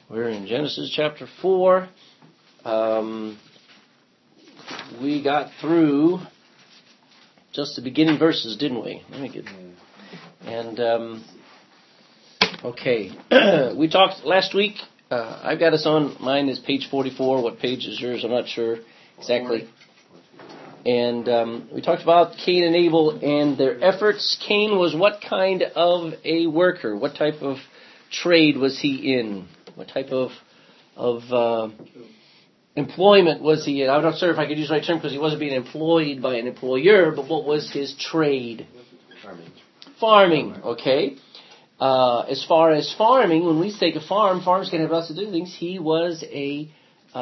We're in Genesis chapter 4. We got through just the beginning verses, didn't we? Let me get... And, okay. We talked last week. I've got us on. Mine is page 44. What page is yours? I'm not sure exactly. And we talked about Cain and Abel and their efforts. Cain was what kind of a worker? What type of trade was he in? What type of employment was he in? I'm not sure if I could use the right term because he wasn't being employed by an employer, but what was his trade? Farming, okay. As far as farming, when we take a farm, farms can have lots of different things. He was a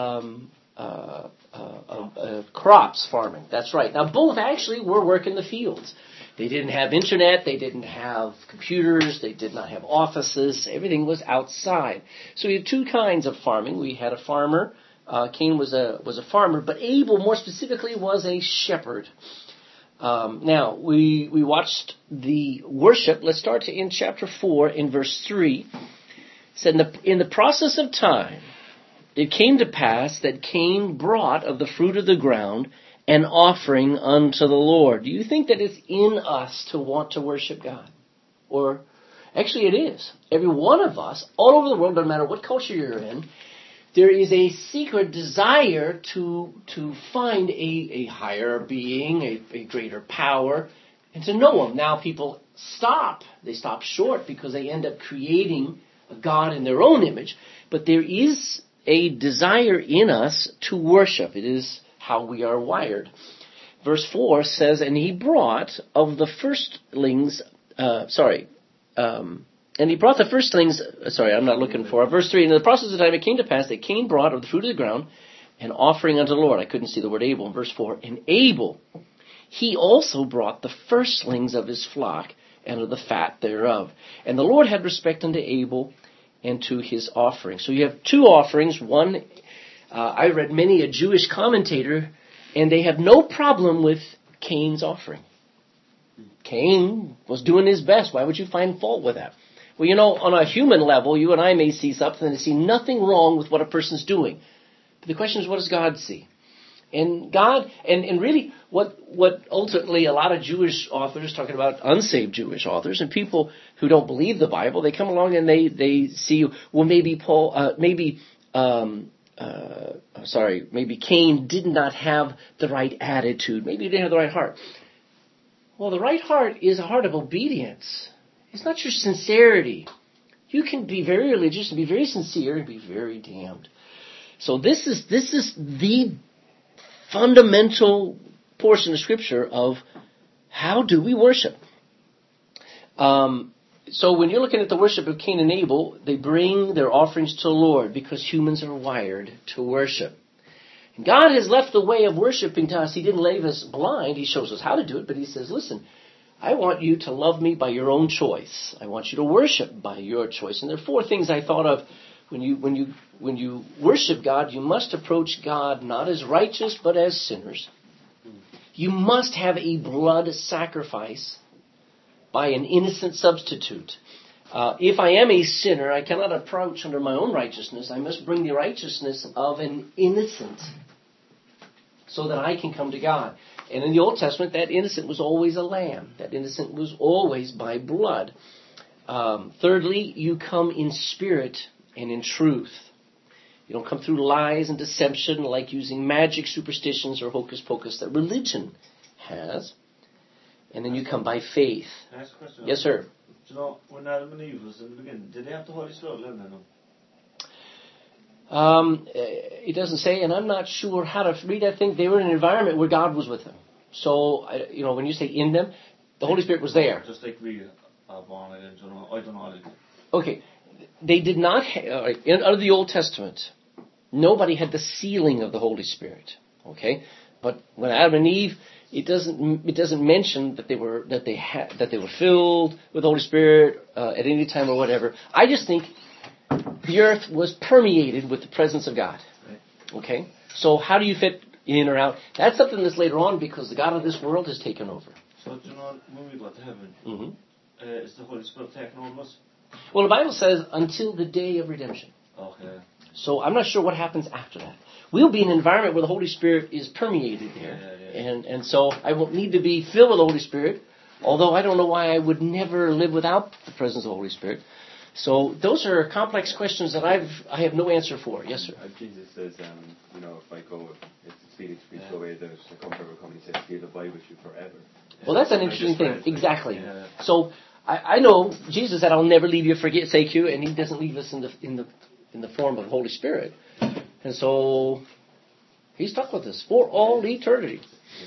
crops farming. That's right. Now, both actually were working the fields. They didn't have internet. They didn't have computers. They did not have offices. Everything was outside. So we had two kinds of farming. We had a farmer. Cain was a farmer, but Abel, more specifically, was a shepherd. Now, we watched the worship. Let's start in chapter 4 in verse 3. It said, in the process of time, it came to pass that Cain brought of the fruit of the ground an offering unto the Lord. Do you think that it's in us to want to worship God? Or, actually it is. Every one of us, all over the world, no matter what culture you're in, there is a secret desire to find a higher being, a greater power, and to know Him. Now people stop. They stop short because they end up creating a God in their own image. But there is a desire in us to worship. It is how we are wired. Verse 4 says, and he brought of the firstlings, and he brought the firstlings, verse 3, in the process of time it came to pass that Cain brought of the fruit of the ground an offering unto the Lord. I couldn't see the word Abel in verse 4. And Abel, he also brought the firstlings of his flock and of the fat thereof. And the Lord had respect unto Abel and to his offering. So you have two offerings. One, I read many a Jewish commentator, and they have no problem with Cain's offering. Cain was doing his best. Why would you find fault with that? Well, on a human level, you and I may see something and see nothing wrong with what a person's doing. But the question is, what does God see? And God, and really, what ultimately a lot of Jewish authors, talking about unsaved Jewish authors, and people who don't believe the Bible, they come along and they see, well, maybe maybe Cain did not have the right attitude. Maybe he didn't have the right heart. Well, the right heart is a heart of obedience. It's not your sincerity. You can be very religious and be very sincere and be very damned. So this is the fundamental portion of Scripture of how do we worship. So when you're looking at the worship of Cain and Abel, they bring their offerings to the Lord because humans are wired to worship. And God has left the way of worshiping to us. He didn't leave us blind. He shows us how to do it, but He says, listen, I want you to love me by your own choice. I want you to worship by your choice. And there are four things I thought of. When you worship God, you must approach God not as righteous, but as sinners. You must have a blood sacrifice by an innocent substitute. If I am a sinner, I cannot approach under my own righteousness. I must bring the righteousness of an innocent so that I can come to God. And in the Old Testament, that innocent was always a lamb. That innocent was always by blood. Thirdly, you come in spirit and in truth. You don't come through lies and deception like using magic, superstitions, or hocus pocus that religion has. And then you come by faith. Can I ask a question? Yes, sir. When Adam and Eve was in the beginning, did they have the Holy Spirit living in them? It doesn't say, and I'm not sure how to read that thing. They were in an environment where God was with them. So, when you say in them, the Holy Spirit was there. Just like we are born again, I don't know. Okay. They did not, under the Old Testament, nobody had the sealing of the Holy Spirit. Okay? But when Adam and Eve, it doesn't mention that they were filled with the Holy Spirit at any time or whatever. I just think the earth was permeated with the presence of God. Okay? So how do you fit in or out? That's something that's later on because the God of this world has taken over. So when we go to heaven, is the Holy Spirit taking over us? Well, the Bible says until the day of redemption. Okay. So I'm not sure what happens after that. We'll be in an environment where the Holy Spirit is permeated there. And so I won't need to be filled with the Holy Spirit, although I don't know why I would never live without the presence of the Holy Spirit. So those are complex questions that I have no answer for. Yes, sir. Jesus says, if I go, if the Spirit speaks away, the Comforter will come. He says, He'll abide with you forever. Well, that's an interesting thing. Exactly. Yeah. So I know Jesus said, "I'll never leave you, forsake you," and He doesn't leave us in the form of the Holy Spirit, and so He's stuck with us for all eternity.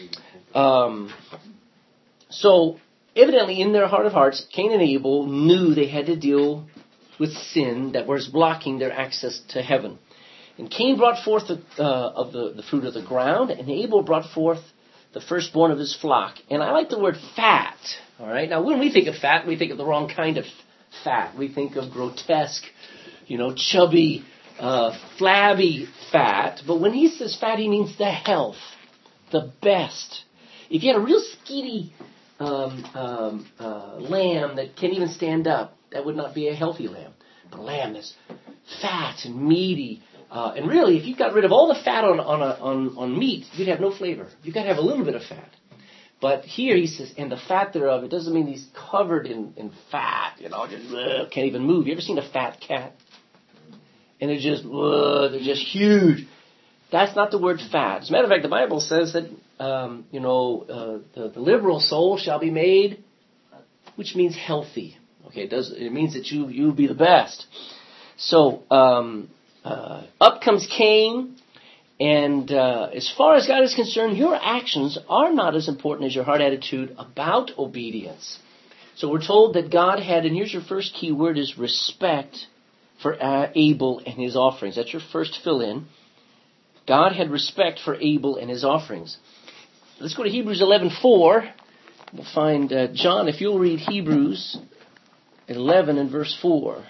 So evidently, in their heart of hearts, Cain and Abel knew they had to deal with sin that was blocking their access to heaven. And Cain brought forth the fruit of the ground, and Abel brought forth the firstborn of his flock. And I like the word fat. All right. Now, when we think of fat, we think of the wrong kind of fat. We think of grotesque, chubby, flabby fat. But when he says fat, he means the health, the best. If you had a real skinny lamb that can't even stand up, that would not be a healthy lamb. But a lamb that's fat and meaty. And really, if you got rid of all the fat on meat, you'd have no flavor. You've got to have a little bit of fat. But here he says, and the fat thereof, it doesn't mean he's covered in fat, just can't even move. You ever seen a fat cat? And they're just huge. That's not the word fat. As a matter of fact, the Bible says that, the liberal soul shall be made, which means healthy. Okay, it means that you'll be the best. So, up comes Cain, and as far as God is concerned, your actions are not as important as your heart attitude about obedience. So we're told that God had, and here's your first key word, is respect for Abel and his offerings. That's your first fill-in. God had respect for Abel and his offerings. Let's go to Hebrews 11:4. We'll find John, if you'll read Hebrews 11 and verse 4.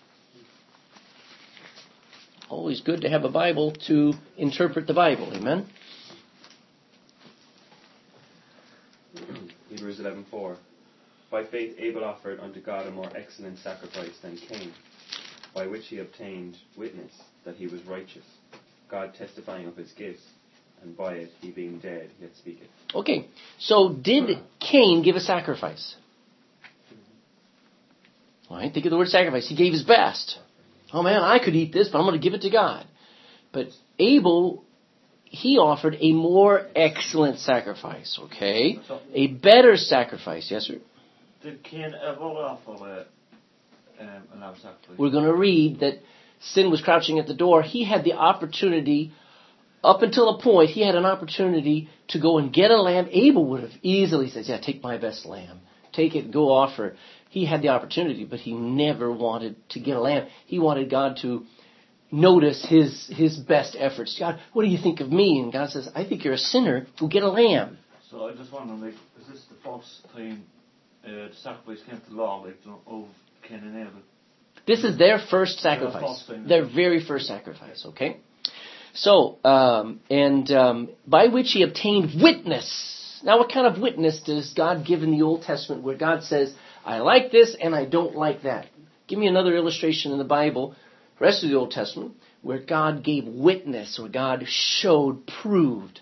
Always good to have a Bible to interpret the Bible. Amen? Hebrews 11:4. By faith Abel offered unto God a more excellent sacrifice than Cain, by which he obtained witness that he was righteous, God testifying of his gifts, and by it he being dead yet speaketh. Okay, so did Cain give a sacrifice? All right, think of the word sacrifice. He gave his best. Oh man, I could eat this, but I'm going to give it to God. But Abel, he offered a more excellent sacrifice, okay? A better sacrifice. Yes, sir? Did Cain ever offer an lamb sacrifice? We're going to read that sin was crouching at the door. He had the opportunity, up until a point, he had an opportunity to go and get a lamb. Abel would have easily said, yeah, take my best lamb. Take it, go offer. He had the opportunity, but he never wanted to get a lamb. He wanted God to notice his best efforts. God, what do you think of me? And God says, I think you're a sinner. Go get a lamb. So I just wonder, is this the first time the sacrifice came to the Lord, of Cain and Abel? This is their first sacrifice. Their very first sacrifice, okay? So, by which he obtained witness. Now, what kind of witness does God give in the Old Testament where God says, I like this and I don't like that? Give me another illustration in the Bible, the rest of the Old Testament, where God gave witness, or God showed, proved.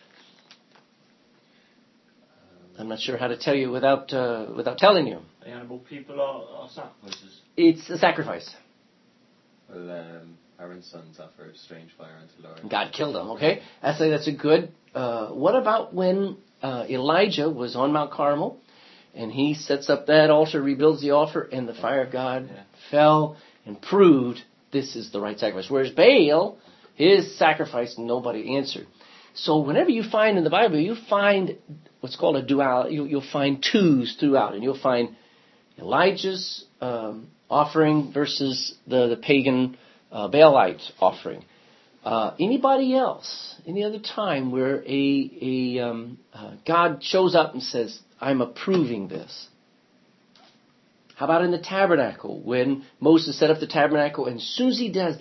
I'm not sure how to tell you without telling you. Animal people are sacrifices. It's a sacrifice. Well, Aaron's sons offered strange fire unto the Lord. God killed them, okay? That's a good... what about when Elijah was on Mount Carmel, and he sets up that altar, rebuilds the altar, and the fire of God fell and proved this is the right sacrifice. Whereas Baal, his sacrifice, nobody answered. So whenever you find in the Bible, you find what's called a dual. You'll find twos throughout, and you'll find Elijah's offering versus the pagan Baalite offering. Anybody else, any other time where God shows up and says, I'm approving this? How about in the tabernacle, when Moses set up the tabernacle, and as soon as he does,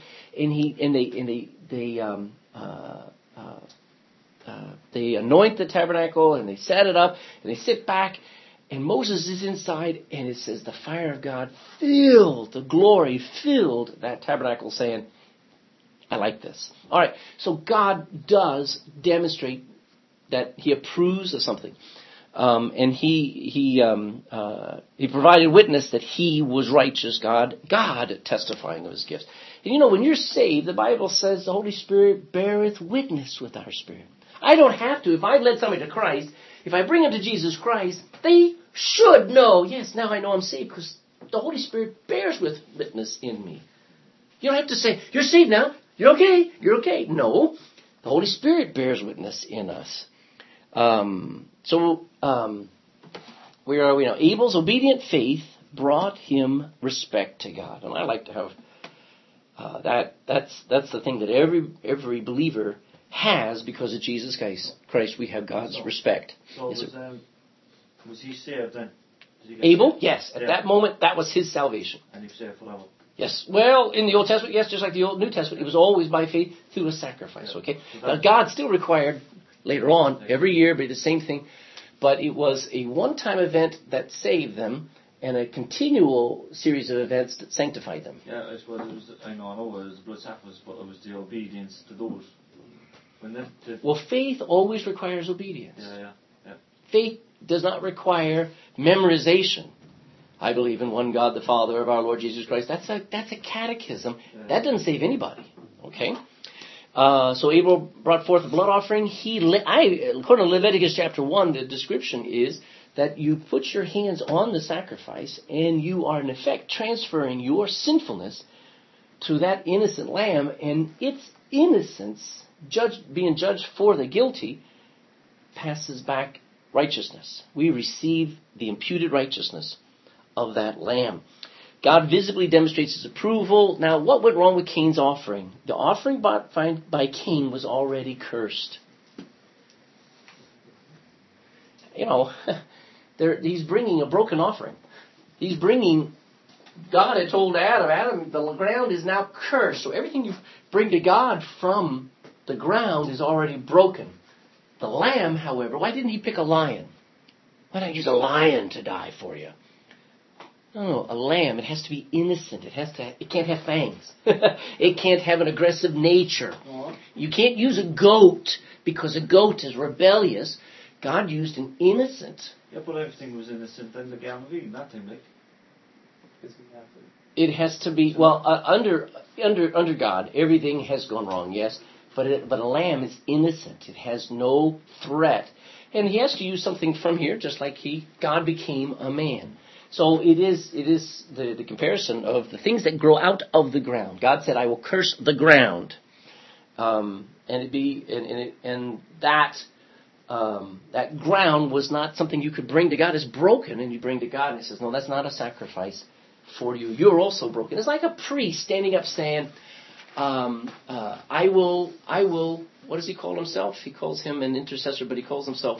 they anoint the tabernacle, and they set it up, and they sit back, And Moses is inside, and it says the fire of God filled, the glory filled that tabernacle, saying, I like this. All right, so God does demonstrate that He approves of something. And he provided witness that He was righteous, God testifying of His gifts. And when you're saved, the Bible says the Holy Spirit beareth witness with our spirit. I don't have to. If I led somebody to Christ, if I bring them to Jesus Christ, they should know, yes, now I know I'm saved, because the Holy Spirit bears witness in me. You don't have to say, you're saved now, you're okay. No, the Holy Spirit bears witness in us. Where are we now? Abel's obedient faith brought him respect to God. And I like to have that's the thing that every believer has because of Jesus Christ. We have God's respect. So was he saved then? Abel? Yes. At that moment, that was his salvation. And he was saved forever. Yes. Well, in the Old Testament, yes, just like the New Testament, it was always by faith through a sacrifice. Yeah. Okay. Now, God still required later on, every year, but the same thing. But it was a one-time event that saved them, and a continual series of events that sanctified them. Yeah, I suppose it was. I know it was blood sacrifice, but it was the obedience to those. Well, faith always requires obedience. Yeah. Faith does not require memorization. I believe in one God, the Father of our Lord Jesus Christ. That's a catechism. Yeah. That doesn't save anybody. Okay. So Abel brought forth a blood offering. According to Leviticus chapter 1, the description is that you put your hands on the sacrifice and you are in effect transferring your sinfulness to that innocent lamb, and its innocence, being judged for the guilty, passes back righteousness. We receive the imputed righteousness of that lamb. God visibly demonstrates His approval. Now, what went wrong with Cain's offering? The offering by Cain was already cursed. He's bringing a broken offering. God had told Adam, the ground is now cursed. So everything you bring to God from the ground is already broken. The lamb, however, why didn't He pick a lion? Why not use a lion to die for you? No, a lamb, it has to be innocent. It can't have fangs. It can't have an aggressive nature. You can't use a goat because a goat is rebellious. God used an innocent. Yeah, but everything was innocent in the Garden of Eden, that time, like. It has to be, under God, everything has gone wrong, yes. But a lamb is innocent. It has no threat. And He has to use something from here, just like God became a man. So it is the comparison of the things that grow out of the ground. God said, "I will curse the ground," that ground was not something you could bring to God. It's broken, and you bring to God, and He says, "No, that's not a sacrifice for you. You're also broken." It's like a priest standing up saying, "I will." What does he call himself? He calls him an intercessor, but he calls himself.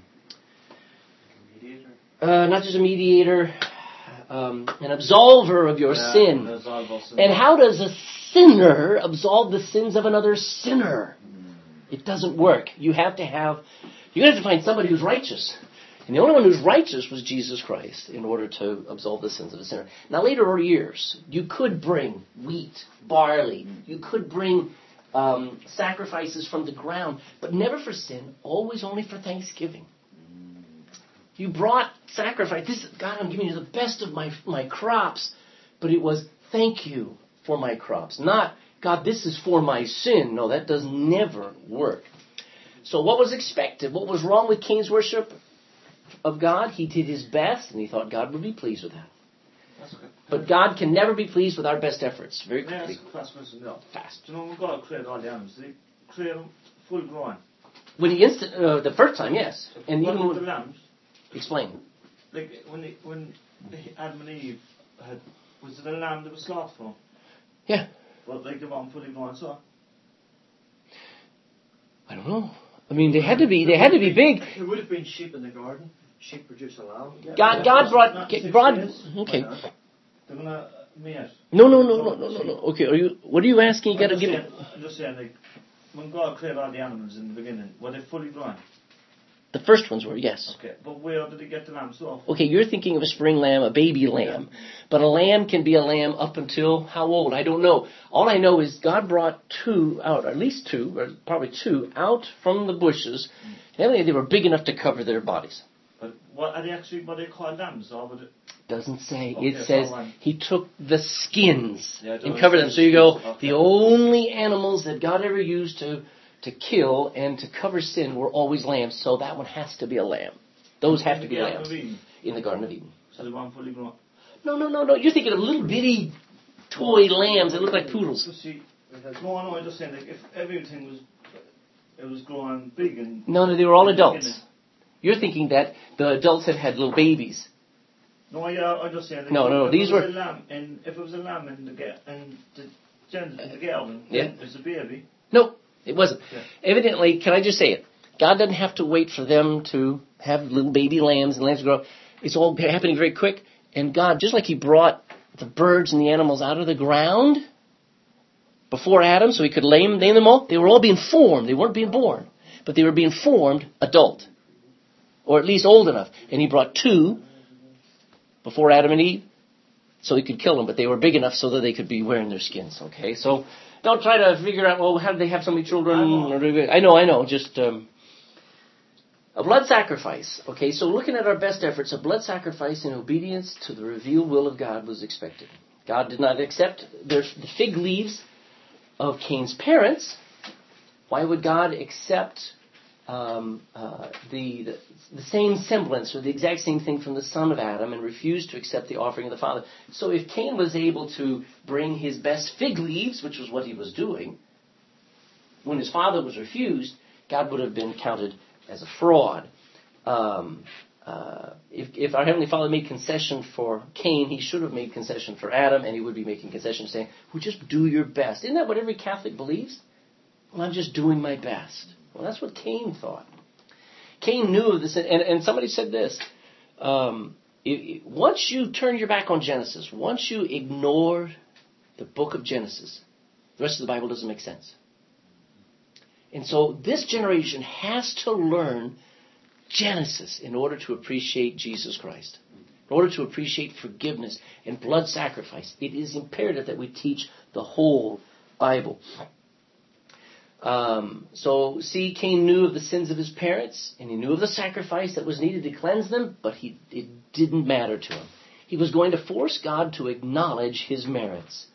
Not just a mediator, an absolver of your sin. And how does a sinner absolve the sins of another sinner? It doesn't work. You have to find somebody who's righteous. And the only one who's righteous was Jesus Christ in order to absolve the sins of a sinner. Now, later years, you could bring wheat, barley. You could bring sacrifices from the ground, but never for sin, always only for thanksgiving. You brought sacrifice. God, I'm giving you the best of my crops. But it was, thank you for my crops. Not, God, this is for my sin. No, that does never work. So what was expected? What was wrong with Cain's worship of God? He did his best, and he thought God would be pleased with that. That's okay. But God can never be pleased with our best efforts. Very quickly. Fast. Do you know when God created all the animals, did He create them full grown? When the first time, yes. And what even with the lambs? Explain. Like when Adam and Eve was it a lamb that was slaughtered for them? Yeah. Well, like they weren't fully grown, so. I don't know. I mean, they had to be big. There would have been sheep in the garden. Sheep produce a lamb. God brought. Okay. They're gonna mate. No. Okay. What are you asking? You got to give. I'm just saying, like when God created all the animals in the beginning, were they fully grown? The first ones were, yes. Okay, but where did they get the lambs off? Okay, you're thinking of a spring lamb, a baby lamb. But a lamb can be a lamb up until how old? I don't know. All I know is God brought two out, at least two, or probably two, out from the bushes. And they were big enough to cover their bodies. But what are they actually, what they call lambs? Or would it... Doesn't say. Okay, It says fine. he took the skins Yeah, it and does covered say them. So you go, skins. Okay. the only animals that God ever used to kill and to cover sin were always lambs. So that one has to be a lamb. Those have to be lambs. In the Garden of Eden. So they weren't fully grown. No. You're thinking of little bitty toy lambs that look like poodles. So see, no, I'm just saying, like, if everything was, it was growing big and... No, they were all adults. You're thinking that the adults had little babies. No, yeah, I'm just saying. Like, No, these were... If it was a lamb and the gender in the girl, then it was a baby. No, it wasn't. Yeah. Evidently, can I just say it? God doesn't have to wait for them to have little baby lambs and lambs grow up. It's all happening very quick. And God, just like He brought the birds and the animals out of the ground before Adam so He could name them all, they were all being formed. They weren't being born. But they were being formed adult. Or at least old enough. And He brought two before Adam and Eve so He could kill them. But they were big enough so that they could be wearing their skins. Okay, so don't try to figure out, well, how did they have so many children? I know. Just... a blood sacrifice. Okay, so looking at our best efforts, a blood sacrifice in obedience to the revealed will of God was expected. God did not accept the fig leaves of Cain's parents. Why would God accept the same semblance or the exact same thing from the son of Adam and refuse to accept the offering of the father? So if Cain was able to bring his best fig leaves, which was what he was doing, when his father was refused, God would have been counted as a fraud. If our Heavenly Father made concession for Cain, He should have made concession for Adam, and He would be making concession saying, well, just do your best. Isn't that what every Catholic believes? Well, I'm just doing my best. Well, that's what Cain thought. Cain knew of this, and somebody said this, once you turn your back on Genesis, once you ignore the book of Genesis, the rest of the Bible doesn't make sense. And so this generation has to learn Genesis in order to appreciate Jesus Christ, in order to appreciate forgiveness and blood sacrifice. It is imperative that we teach the whole Bible. So, see, Cain knew of the sins of his parents, and he knew of the sacrifice that was needed to cleanse them, but it didn't matter to him. He was going to force God to acknowledge his merits.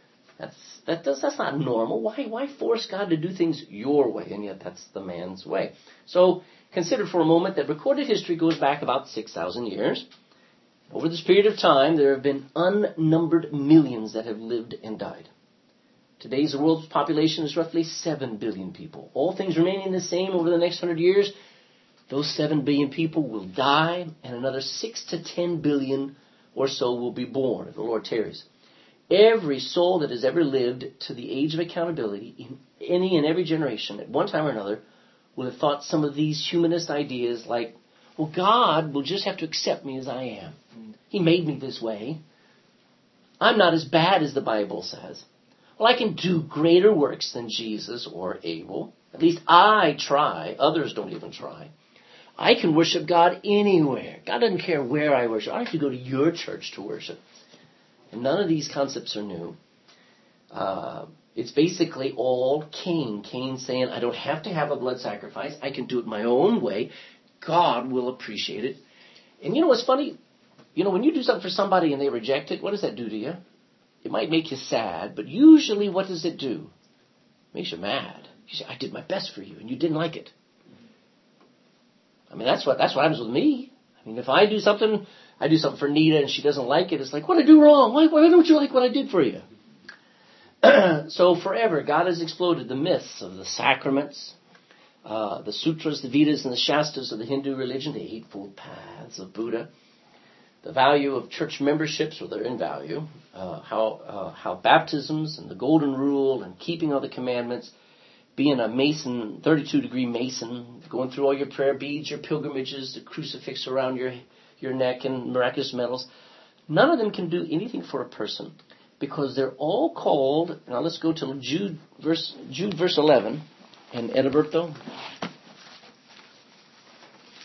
That's not normal. Why force God to do things your way? And yet that's the man's way. So consider for a moment that recorded history goes back about 6,000 years. Over this period of time, there have been unnumbered millions that have lived and died. Today's world's population is roughly 7 billion people. All things remaining the same over the next 100 years, those 7 billion people will die, and another 6 to 10 billion or so will be born if the Lord tarries. Every soul that has ever lived to the age of accountability in any and every generation at one time or another will have thought some of these humanist ideas like, well, God will just have to accept me as I am. He made me this way. I'm not as bad as the Bible says. Well, I can do greater works than Jesus or Abel. At least I try. Others don't even try. I can worship God anywhere. God doesn't care where I worship. I don't have to go to your church to worship. And none of these concepts are new. It's basically all Cain. Cain saying, I don't have to have a blood sacrifice. I can do it my own way. God will appreciate it. And you know what's funny? You know, when you do something for somebody and they reject it, what does that do to you? It might make you sad, but usually what does it do? It makes you mad. You say, I did my best for you, and you didn't like it. I mean, that's what happens with me. I mean, if I do something for Nita and she doesn't like it, it's like, what did I do wrong? Why don't you like what I did for you? So forever, God has exploded the myths of the sacraments, the sutras, the Vedas, and the Shastras of the Hindu religion, the Eightfold Paths of Buddha, the value of church memberships, or they're in value, how baptisms and the Golden Rule and keeping all the commandments, being a Mason, 32-degree Mason, going through all your prayer beads, your pilgrimages, the crucifix around your neck, and miraculous medals. None of them can do anything for a person because they're all called. Now let's go to Jude verse 11, and Edilberto.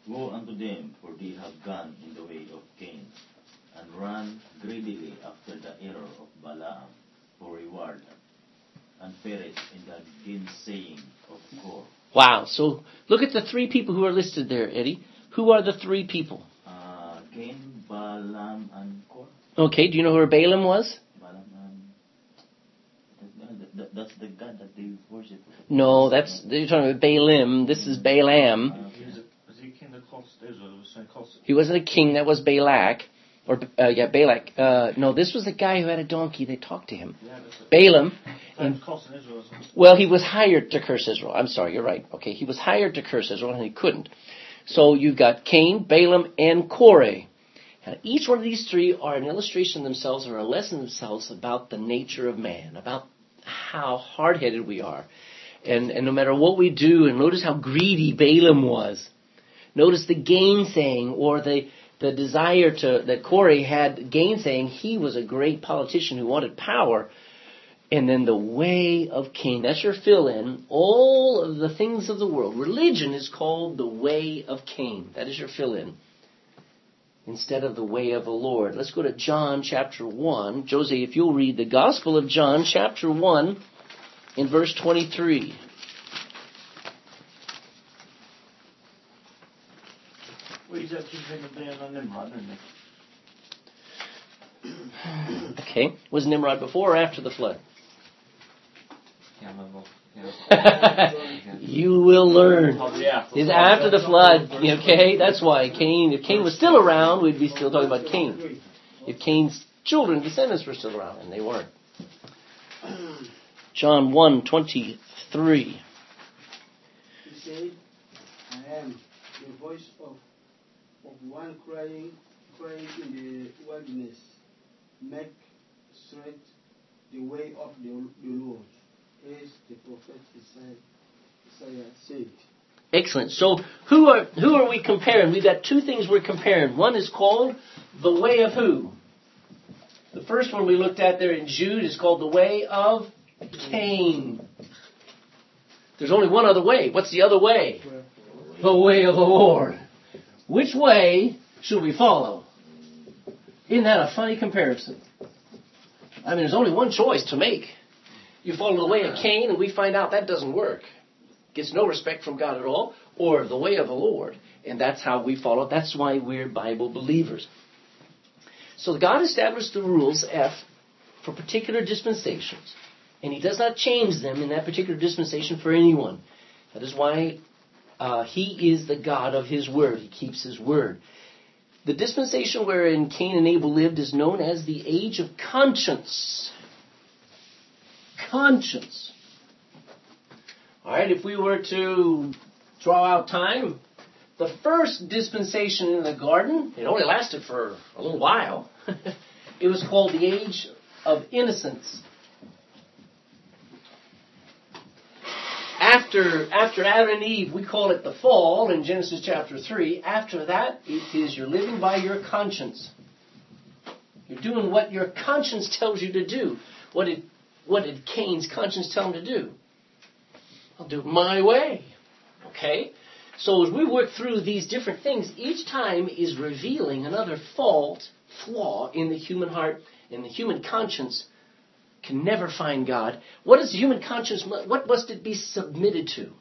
Woe unto them, for they have gone in the way of Cain, and run greedily after the error of Balaam for reward, and perished in the gainsaying of Kor. Wow. So look at the three people who are listed there, Eddie. Who are the three people? Cain, Balaam, and Kor. Okay, do you know who Balaam was? Balaam, that's the god that they worship. No, you're talking about Balaam. This is Balaam. Was he a king that cost Israel? Was saying cost. He wasn't a king. That was Balak. Balak. No, this was the guy who had a donkey. They talked to him. Yeah, that's it. Balaam. And costing Israel. Well, he was hired to curse Israel. I'm sorry, you're right. Okay, he was hired to curse Israel, and he couldn't. So you've got Cain, Balaam, and Korah. And each one of these three are an illustration themselves or a lesson themselves about the nature of man, about how hard-headed we are. And no matter what we do, and notice how greedy Balaam was. Notice the gainsaying or the desire that Korah had gainsaying. He was a great politician who wanted power. And then the way of Cain. That's your fill-in. All of the things of the world. Religion is called the way of Cain. That is your fill-in. Instead of the way of the Lord. Let's go to John chapter 1. Josie, if you'll read the Gospel of John chapter 1 in verse 23. Well, he's actually saying that they're on Nimrod, isn't he? Okay. Was Nimrod before or after the flood? Can't remember. You will learn. Yeah. It's after the flood. Okay, that's why Cain. If Cain was still around, we'd be still talking about Cain. If Cain's children, descendants, were still around, and they weren't. John 1:23. He said, "I am the voice of one crying in the wilderness, make straight the way of the Lord." As the prophet Isaiah said. Excellent. So who are we comparing? We've got two things we're comparing. One is called the way of who? The first one we looked at there in Jude is called the way of Cain. There's only one other way. What's the other way? The way of the Lord. Which way should we follow? Isn't that a funny comparison? I mean, there's only one choice to make. You follow the way of Cain, and we find out that doesn't work. Gets no respect from God at all, or the way of the Lord. And that's how we follow. That's why we're Bible believers. So God established the rules, for particular dispensations. And He does not change them in that particular dispensation for anyone. That is why He is the God of His Word. He keeps His Word. The dispensation wherein Cain and Abel lived is known as the age of conscience. Conscience. All right, if we were to draw out time, the first dispensation in the garden, it only lasted for a little while. It was called the age of innocence. After Adam and Eve, we call it the fall in Genesis chapter 3. After that, it is you're living by your conscience. You're doing what your conscience tells you to do. What did Cain's conscience tell him to do? I'll do it my way. Okay? So as we work through these different things, each time is revealing another flaw in the human heart, in the human conscience. Can never find God. What is the human conscience? What must it be submitted to?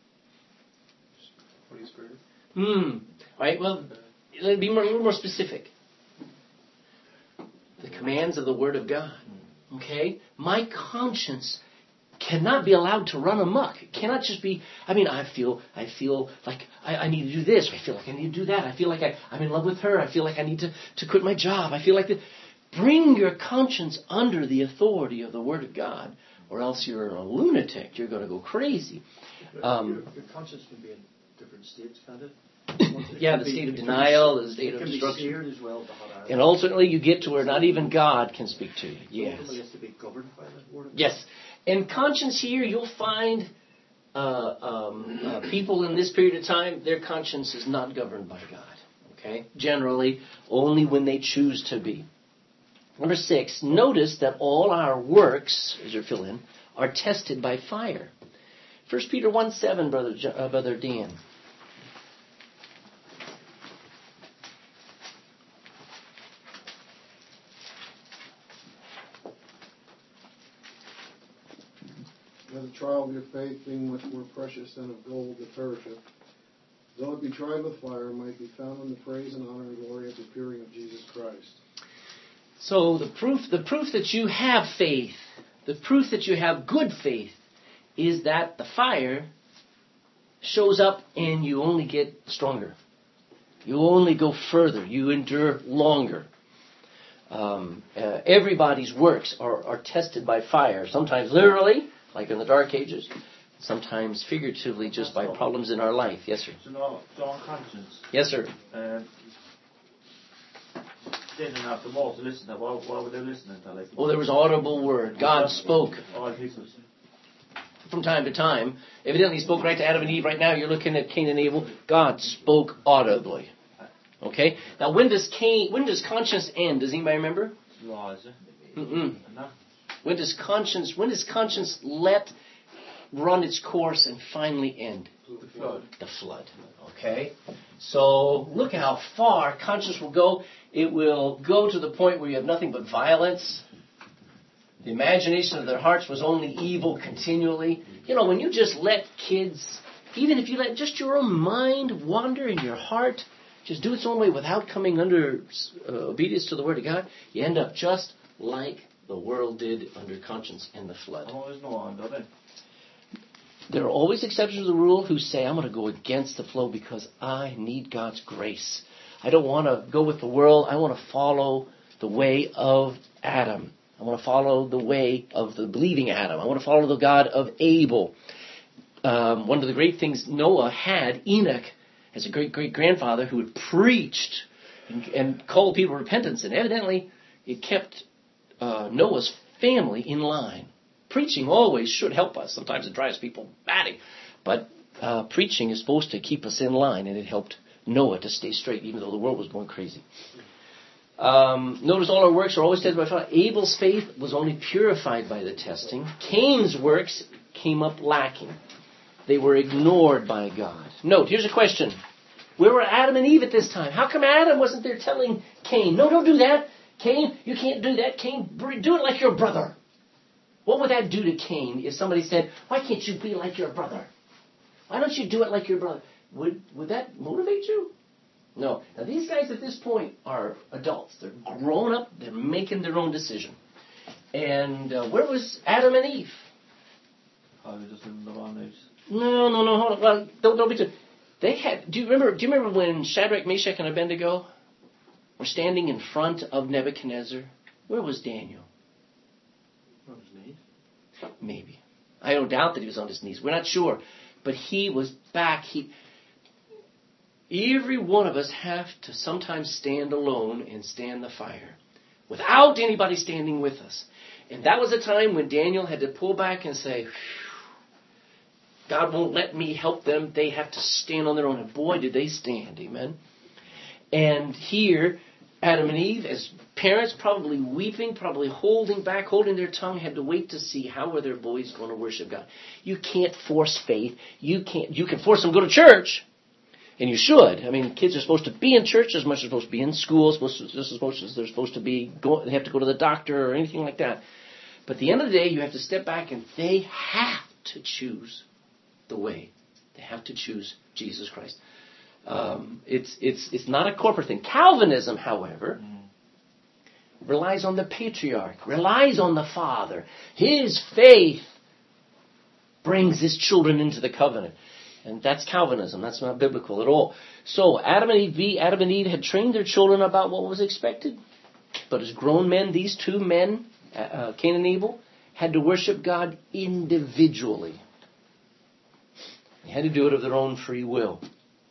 Holy Spirit. All right, well, let me be a little more specific. The commands of the Word of God. Okay? My conscience cannot be allowed to run amok. It cannot just be, I feel like I need to do this. I feel like I need to do that. I feel like I'm in love with her. I feel like I need to quit my job. I feel like that. Bring your conscience under the authority of the Word of God, or else you're a lunatic. You're going to go crazy. Your conscience can be in different states, can't it? Yeah, the state of denial, the state of destruction. It can be seared as well, the hot iron. And ultimately you get to where not even God can speak to you. Yes. Ultimately it has to be governed by the Word of God. Yes. And conscience here, you'll find people in this period of time, their conscience is not governed by God. Okay? Generally, only when they choose to be. Number 6, notice that all our works, as you fill in, are tested by fire. 1 Peter 1:7, Brother Dan. Let the trial of your faith, being much more precious than of gold that perisheth, though it be tried with fire, might be found in the praise and honor and glory at the appearing of Jesus Christ. So the proof that you have faith, the proof that you have good faith, is that the fire shows up and you only get stronger. You only go further. You endure longer. Everybody's works are tested by fire, sometimes literally, like in the Dark Ages, sometimes figuratively, just by problems in our life. Yes, sir. So now, on conscience. Yes, sir. Then after Moses listened to, what were they listening to? Like, There was audible word. God spoke. All people. From time to time. Evidently he spoke right to Adam and Eve. Right now you're looking at Cain and Abel. God spoke audibly. Okay? Now when does conscience end? Does anybody remember? Law, is it? When does conscience let run its course and finally end? The flood. The flood. Okay? So look at how far conscience will go. It will go to the point where you have nothing but violence. The imagination of their hearts was only evil continually. When you just let kids, even if you let just your own mind wander in your heart, just do its own way without coming under obedience to the Word of God, you end up just like the world did under conscience and the flood. Always no one, do they? There are always exceptions to the rule who say, I'm going to go against the flow because I need God's grace. I don't want to go with the world. I want to follow the way of Adam. I want to follow the way of the believing Adam. I want to follow the God of Abel. One of the great things Noah had, Enoch, as a great-great-grandfather who had preached and called people to repentance. And evidently, it kept Noah's family in line. Preaching always should help us. Sometimes it drives people batty. But preaching is supposed to keep us in line, and it helped Noah to stay straight, even though the world was going crazy. Notice all our works are always tested by fire. Abel's faith was only purified by the testing. Cain's works came up lacking. They were ignored by God. Note, here's a question. Where were Adam and Eve at this time? How come Adam wasn't there telling Cain, no, don't do that. Cain, you can't do that. Cain, do it like your brother. What would that do to Cain if somebody said, why can't you be like your brother? Why don't you do it like your brother? Would that motivate you? No. Now, these guys at this point are adults. They're grown up. They're making their own decision. And where was Adam and Eve? Probably just in the bondage. No. Hold on. Well, don't be too. They had. Do you remember when Shadrach, Meshach, and Abednego were standing in front of Nebuchadnezzar? Where was Daniel? On his knees? Maybe. I don't doubt that he was on his knees. We're not sure. But he was back. Every one of us have to sometimes stand alone and stand the fire without anybody standing with us. And that was a time when Daniel had to pull back and say, God won't let me help them. They have to stand on their own. And boy, did they stand. Amen. And here, Adam and Eve, as parents, probably weeping, probably holding back, holding their tongue, had to wait to see how were their boys going to worship God. You can't force faith. You can force them to go to church. And you should. I mean, kids are supposed to be in church as much as they're supposed to be in school, just as much as they're supposed to be. They have to go to the doctor or anything like that. But at the end of the day, you have to step back and they have to choose the way. They have to choose Jesus Christ. It's not a corporate thing. Calvinism, however, relies on the patriarch, relies on the father. His faith brings his children into the covenant. And that's Calvinism. That's not biblical at all. So Adam and Eve had trained their children about what was expected. But as grown men, these two men, Cain and Abel, had to worship God individually. They had to do it of their own free will.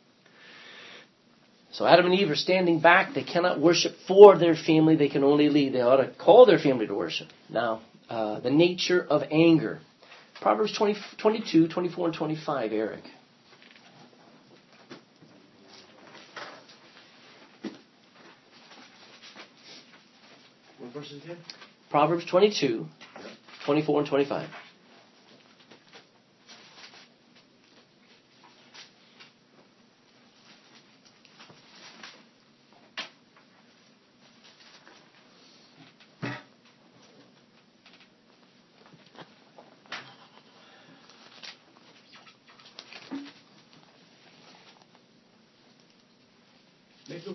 So Adam and Eve are standing back. They cannot worship for their family. They can only lead. They ought to call their family to worship. Now, the nature of anger. Proverbs 22, 24, and 25, Eric. What verses again? Proverbs 22, 24, and 25.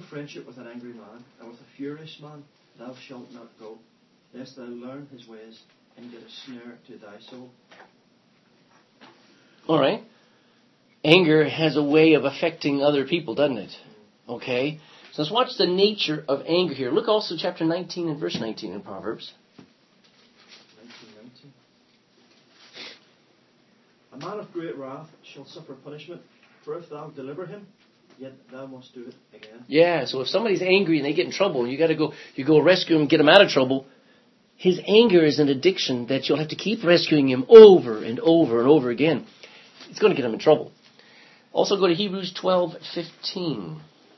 friendship with an angry man, and with a furious man thou shalt not go, lest thou learn his ways and get a snare to thy soul. All right. Anger has a way of affecting other people, doesn't it? Okay. So let's watch the nature of anger here. Look also chapter 19 and verse 19 in Proverbs. 19:19. A man of great wrath shall suffer punishment, for if thou deliver him, yet thou must do it again. Yeah, so if somebody's angry and they get in trouble, and you go rescue him and get him out of trouble, his anger is an addiction that you'll have to keep rescuing him over and over and over again. It's going to get him in trouble. Also go to Hebrews 12:15.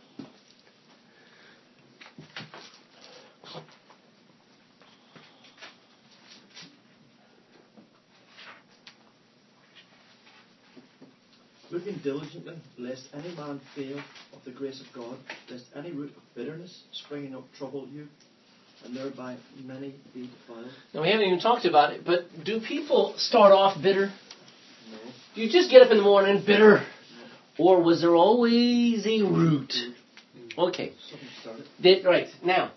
Looking diligently, lest any man fail of the grace of God, lest any root of bitterness springing up trouble you, and thereby many be defiled. Now we haven't even talked about it, but do people start off bitter? No. Do you just get up in the morning bitter? Or was there always a root? Okay. Something started. Right. Now,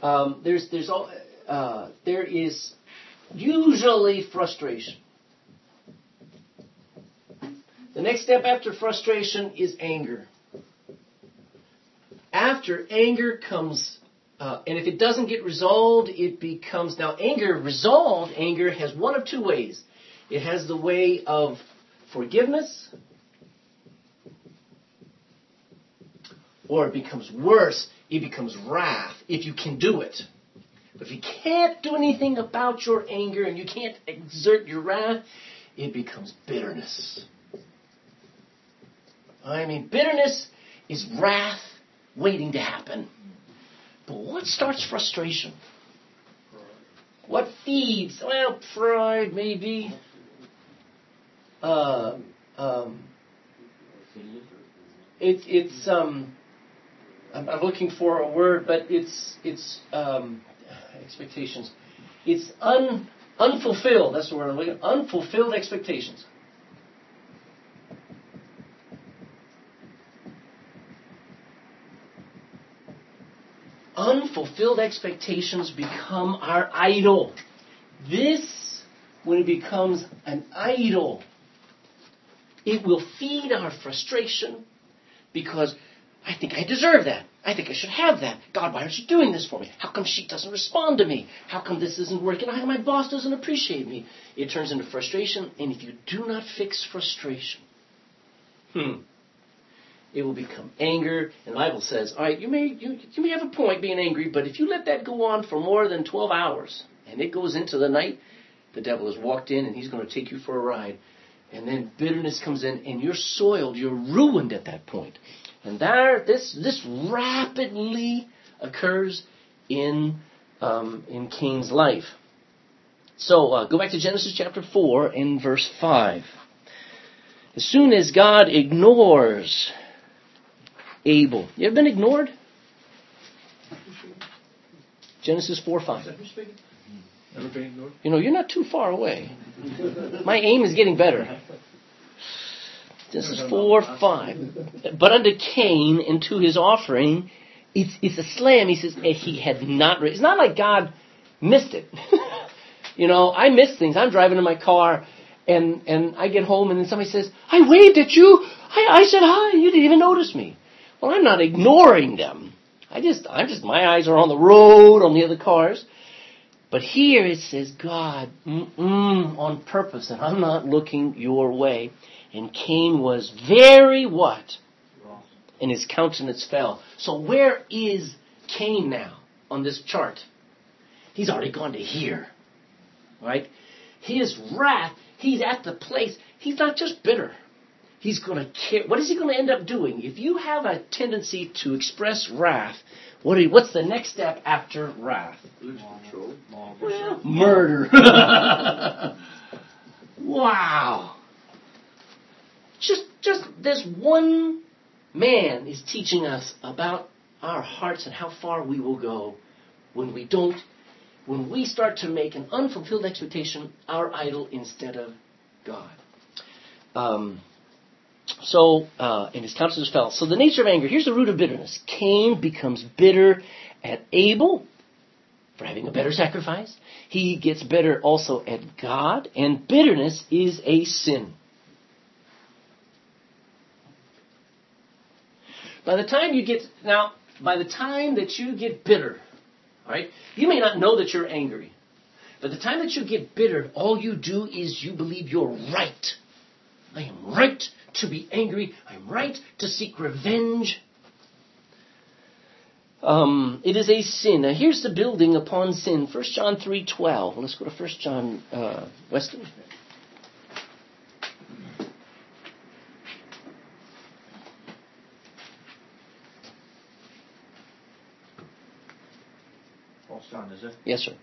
there is usually frustration. The next step after frustration is anger. After anger comes, and if it doesn't get resolved, it becomes, now resolved anger has one of two ways. It has the way of forgiveness, or it becomes worse, it becomes wrath, if you can do it. But if you can't do anything about your anger and you can't exert your wrath, it becomes bitterness. I mean, bitterness is wrath waiting to happen. But what starts frustration? What feeds? Well, pride, maybe. I'm looking for a word, but it's expectations. It's unfulfilled. That's the word I'm looking at. Unfulfilled expectations. Unfulfilled expectations become our idol. This, when it becomes an idol, it will feed our frustration because I think I deserve that. I think I should have that. God, why aren't you doing this for me? How come she doesn't respond to me? How come this isn't working? How come my boss doesn't appreciate me? It turns into frustration, and if you do not fix frustration, it will become anger. And the Bible says, all right, you may have a point being angry, but if you let that go on for more than 12 hours, and it goes into the night, the devil has walked in, and he's going to take you for a ride. And then bitterness comes in, and you're soiled, you're ruined at that point. And this rapidly occurs in Cain's life. So go back to Genesis chapter 4 and verse 5. As soon as God ignores Abel. You ever been ignored? Genesis 4:5. Is that who's speaking? Ever been ignored? You know, you're not too far away. My aim is getting better. Genesis 4:5. But unto Cain and to his offering, it's a slam. He says he had not. It's not like God missed it. You know, I miss things. I'm driving in my car, and I get home, and then somebody says, "I waved at you. I said hi. You didn't even notice me." Well, I'm not ignoring them. My eyes are on the road, on the other cars. But here it says, God, on purpose, and I'm not looking your way. And Cain was very what? And his countenance fell. So where is Cain now on this chart? He's already gone to here. Right? His wrath, he's at the place. He's not just bitter. He's going to care. What is he going to end up doing? If you have a tendency to express wrath, what's the next step after wrath? Lose control. Well, murder. Wow. Just this one man is teaching us about our hearts and how far we will go when we start to make an unfulfilled expectation our idol instead of God. And his countenance fell. So the nature of anger, here's the root of bitterness. Cain becomes bitter at Abel for having a better sacrifice. He gets bitter also at God, and bitterness is a sin. By the time that you get bitter, all right, you may not know that you're angry. By the time that you get bitter, all you do is you believe you're right. I am right to be angry. I'm right to seek revenge. It is a sin. Now here's the building upon sin. 1 John 3:12. Let's go to 1 John, Weston. First John, is it? Yes, sir.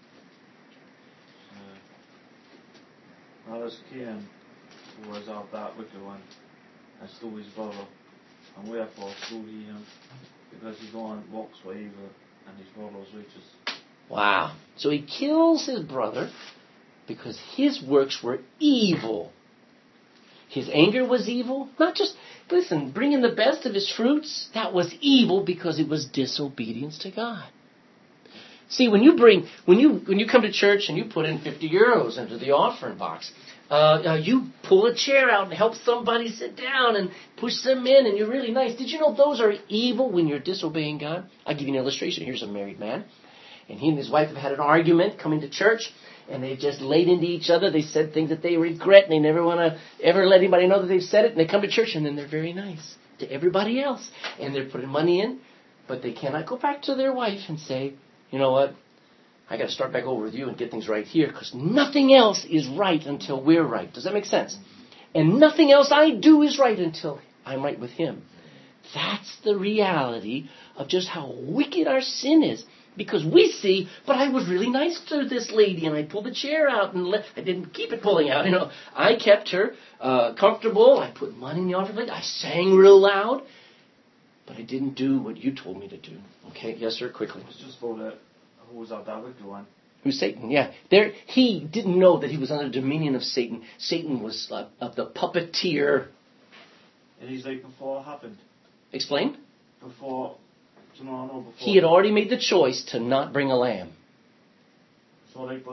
Now as Cain was of that wicked one, and slew his brother, and wherefore slew he him? Because his own works were evil, and his brother's riches. Wow. So he kills his brother because his works were evil. His anger was evil. Not just, listen, bringing the best of his fruits, that was evil because it was disobedience to God. See, when you come to church and you put in 50 euros into the offering box, you pull a chair out and help somebody sit down and push them in, and you're really nice. Did you know those are evil when you're disobeying God? I'll give you an illustration. Here's a married man, and he and his wife have had an argument coming to church, and they just laid into each other. They said things that they regret, and they never want to ever let anybody know that they've said it, and they come to church, and then they're very nice to everybody else, and they're putting money in, but they cannot go back to their wife and say, you know what? I got to start back over with you and get things right here, because nothing else is right until we're right. Does that make sense? And nothing else I do is right until I'm right with him. That's the reality of just how wicked our sin is. Because we see, but I was really nice to this lady, and I pulled the chair out, and I didn't keep it pulling out. I kept her comfortable. I put money in the offering plate. I sang real loud. But I didn't do what you told me to do. Okay, yes, sir, quickly. It's just for that. Who was that wicked one? Who's Satan? Yeah. He didn't know that he was under the dominion of Satan. Satan was of the puppeteer. And he's like before it happened. Explain? Before. He had already made the choice to not bring a lamb. So at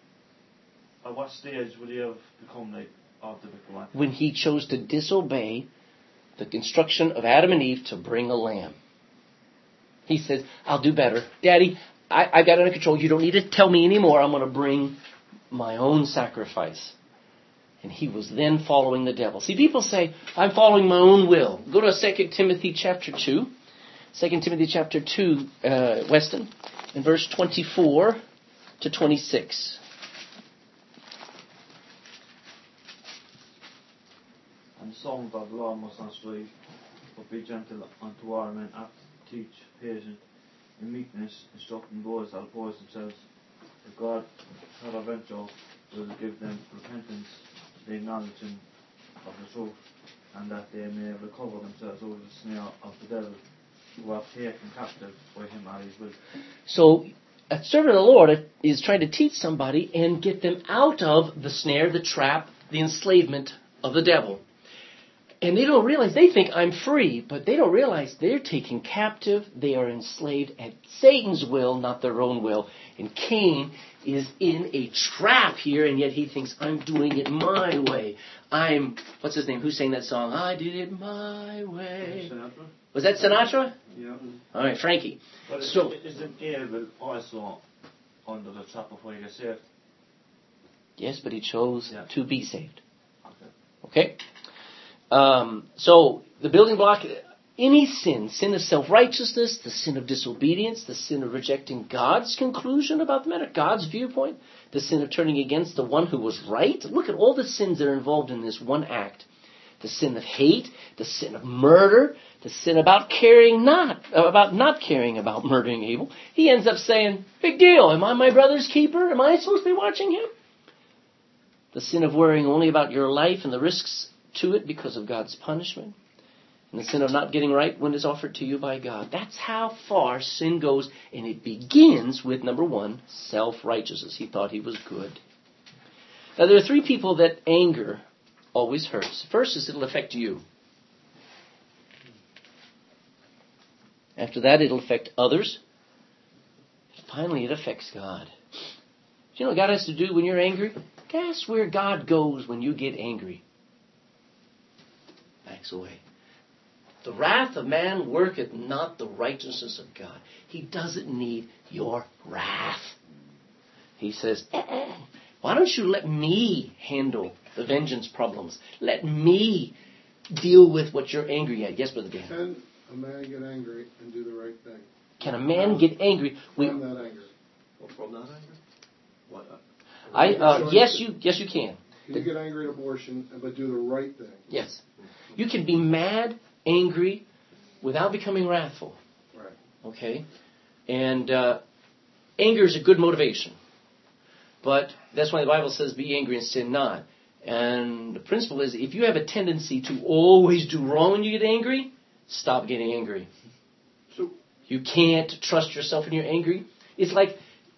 what stage would he have become of the wicked one? When he chose to disobey the instruction of Adam and Eve to bring a lamb. He says, I'll do better. Daddy, I got it under control. You don't need to tell me anymore. I'm going to bring my own sacrifice. And he was then following the devil. See, people say, I'm following my own will. Go to 2 Timothy chapter 2. 2 Timothy chapter 2, Weston, in verse 24 to 26. And the song of the law must not strive, but be gentle unto all men, apt to teach, patient, in meekness, instructing those that oppose themselves. If God peradventure will give them repentance, the acknowledging of the truth, and that they may recover themselves out of the snare of the devil, who are taken captive by him at his will. So, a servant of the Lord is trying to teach somebody and get them out of the snare, the trap, the enslavement of the devil. And they don't realize, they think I'm free, but they don't realize they're taken captive. They are enslaved at Satan's will, not their own will. And Cain is in a trap here, and yet he thinks, I'm doing it my way. What's his name? Who sang that song? I did it my way. Sinatra? Was that Sinatra? Yeah. All right, Frankie. But So, isn't Abel also under the trap before he gets saved? yes, but he chose to be saved. Okay. Okay? So, the building block, any sin of self-righteousness, the sin of disobedience, the sin of rejecting God's conclusion about the matter, God's viewpoint, the sin of turning against the one who was right. Look at all the sins that are involved in this one act. The sin of hate, the sin of murder, the sin about not caring about murdering Abel. He ends up saying, big deal, am I my brother's keeper? Am I supposed to be watching him? The sin of worrying only about your life and the risks to it because of God's punishment. And the sin of not getting right when it's offered to you by God. That's how far sin goes, and it begins with, number one, self-righteousness. He thought he was good. Now, there are three people that anger always hurts. First is it'll affect you. After that, it'll affect others. Finally, it affects God. Do you know what God has to do when you're angry? Guess where God goes when you get angry? Backs away. The wrath of man worketh not the righteousness of God. He doesn't need your wrath. He says, why don't you let me handle the vengeance problems? Let me deal with what you're angry at. Yes, Brother Dan. Can a man get angry and do the right thing? Can a man get angry? From that anger. Well, from that anger? What? Yes, you can. Can you get angry at abortion, but do the right thing? Yes. You can be mad, angry, without becoming wrathful. Right. Okay? And anger is a good motivation. But that's why the Bible says, be angry and sin not. And the principle is, if you have a tendency to always do wrong when you get angry, stop getting angry. So you can't trust yourself when you're angry. It's like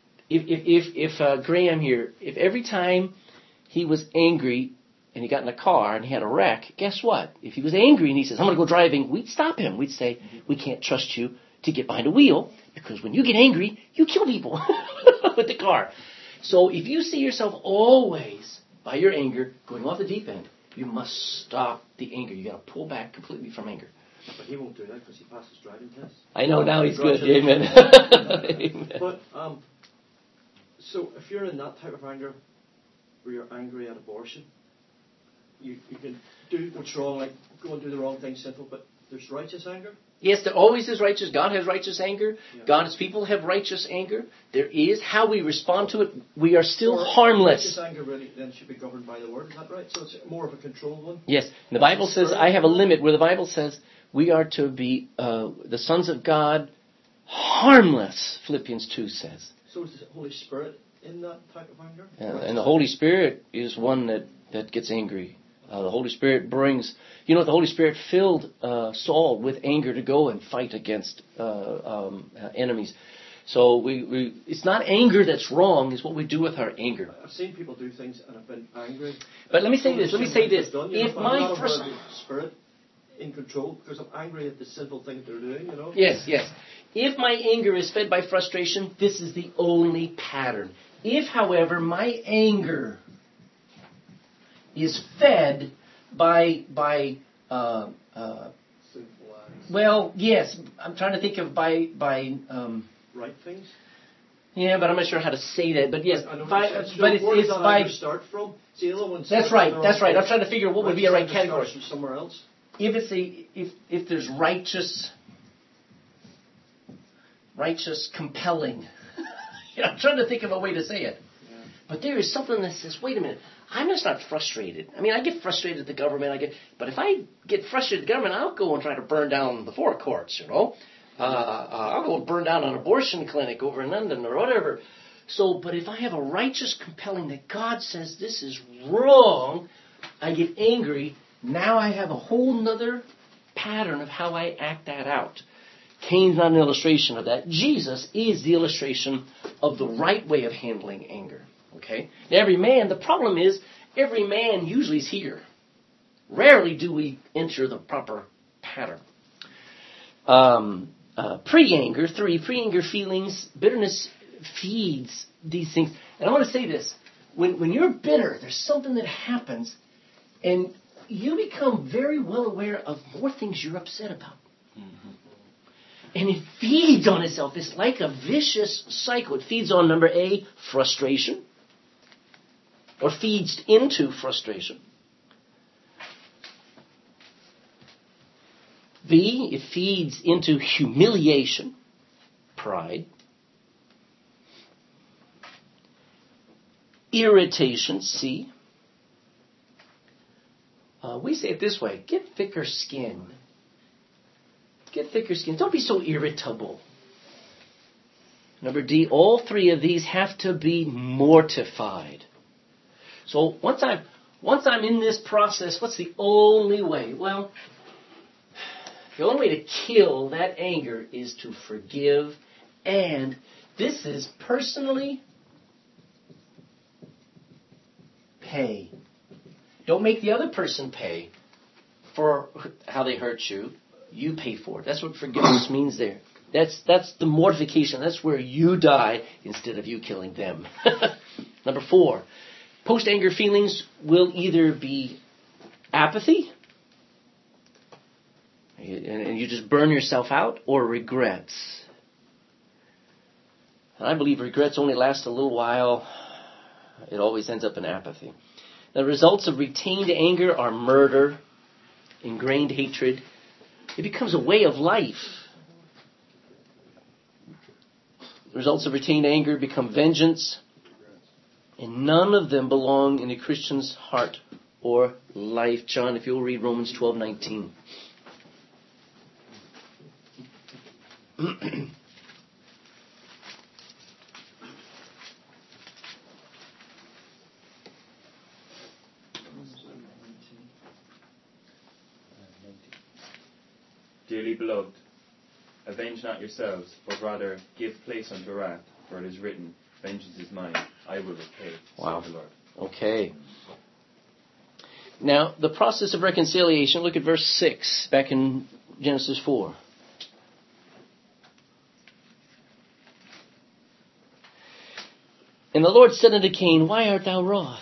if Graham here, if every time he was angry and he got in a car and he had a wreck, guess what? If he was angry and he says, I'm going to go driving, we'd stop him. We'd say, we can't trust you to get behind a wheel because when you get angry, you kill people with the car. So if you see yourself always, by your anger, going off the deep end, you must stop the anger. You've got to pull back completely from anger. But he won't do that because he passed his driving test. I know, now he's good. Amen. Amen. But, so if you're in that type of anger, where you're angry at abortion, you can do what's wrong, like go and do the wrong thing, sinful, but there's righteous anger. Yes, there always is righteous. God has righteous anger. Yeah. God's people have righteous anger. There is. How we respond to it, we are still harmless. Righteous anger really then should be governed by the Word, is that right? So it's more of a controlled one? Yes. And the Bible says, I have a limit, where the Bible says we are to be the sons of God, harmless, Philippians 2 says. So is the Holy Spirit in that type of anger? And the Holy Spirit is one that gets angry. The Holy Spirit brings... You know what? The Holy Spirit filled Saul with anger to go and fight against enemies. So it's not anger that's wrong, it's what we do with our anger. I've seen people do things and have been angry. But let me say this. If my Spirit in control, because I'm angry at the sinful thing that they're doing, you know? Yes. If my anger is fed by frustration, this is the only pattern. If, however, my anger is fed by well, yes, I'm trying to think of by right things. Yeah, but I'm not sure how to say that. But yes, but it's by start from. See, the other one's that's right. I'm trying to figure what would be a right category. From somewhere else. If it's if there's righteous compelling. I'm trying to think of a way to say it. Yeah. But there is something that says, wait a minute, I'm just not frustrated. I mean, I get frustrated at the government. But if I get frustrated at the government, I'll go and try to burn down the forecourts, you know. I'll go and burn down an abortion clinic over in London or whatever. So, but if I have a righteous compelling that God says this is wrong, I get angry. Now I have a whole nother pattern of how I act that out. Cain's not an illustration of that. Jesus is the illustration of the right way of handling anger. Okay? Now every man, the problem is, every man usually is here. Rarely do we enter the proper pattern. Pre-anger, 3, pre-anger feelings, bitterness feeds these things. And I want to say this, when you're bitter, there's something that happens, and you become very well aware of more things you're upset about. Mm-hmm. And it feeds on itself. It's like a vicious cycle. It feeds on, number A, frustration, or feeds into frustration. B, it feeds into humiliation, pride. Irritation, C. We say it this way, get thicker skin. Get thicker skin. Don't be so irritable. Number D, all 3 of these have to be mortified. So once I'm in this process, what's the only way? Well, the only way to kill that anger is to forgive, and this is personally pay. Don't make the other person pay for how they hurt you. You pay for it. That's what forgiveness means there. That's the mortification. That's where you die instead of you killing them. Number 4, post-anger feelings will either be apathy, and you just burn yourself out, or regrets. And I believe regrets only last a little while. It always ends up in apathy. The results of retained anger are murder, ingrained hatred. It becomes a way of life. The results of retained anger become vengeance, and none of them belong in a Christian's heart or life. John, if you'll read Romans 12:19. Dearly beloved, avenge not yourselves, but rather give place unto wrath, for it is written, vengeance is mine, I will repay, saith the Lord. Okay. Now, the process of reconciliation, look at verse 6, back in Genesis 4. And the Lord said unto Cain, why art thou wroth?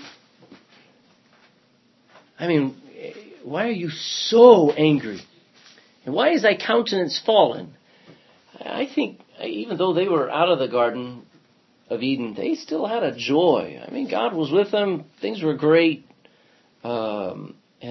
I mean, why are you so angry? And why is thy countenance fallen? I think, even though they were out of the Garden of Eden, they still had a joy. I mean, God was with them. Things were great. Why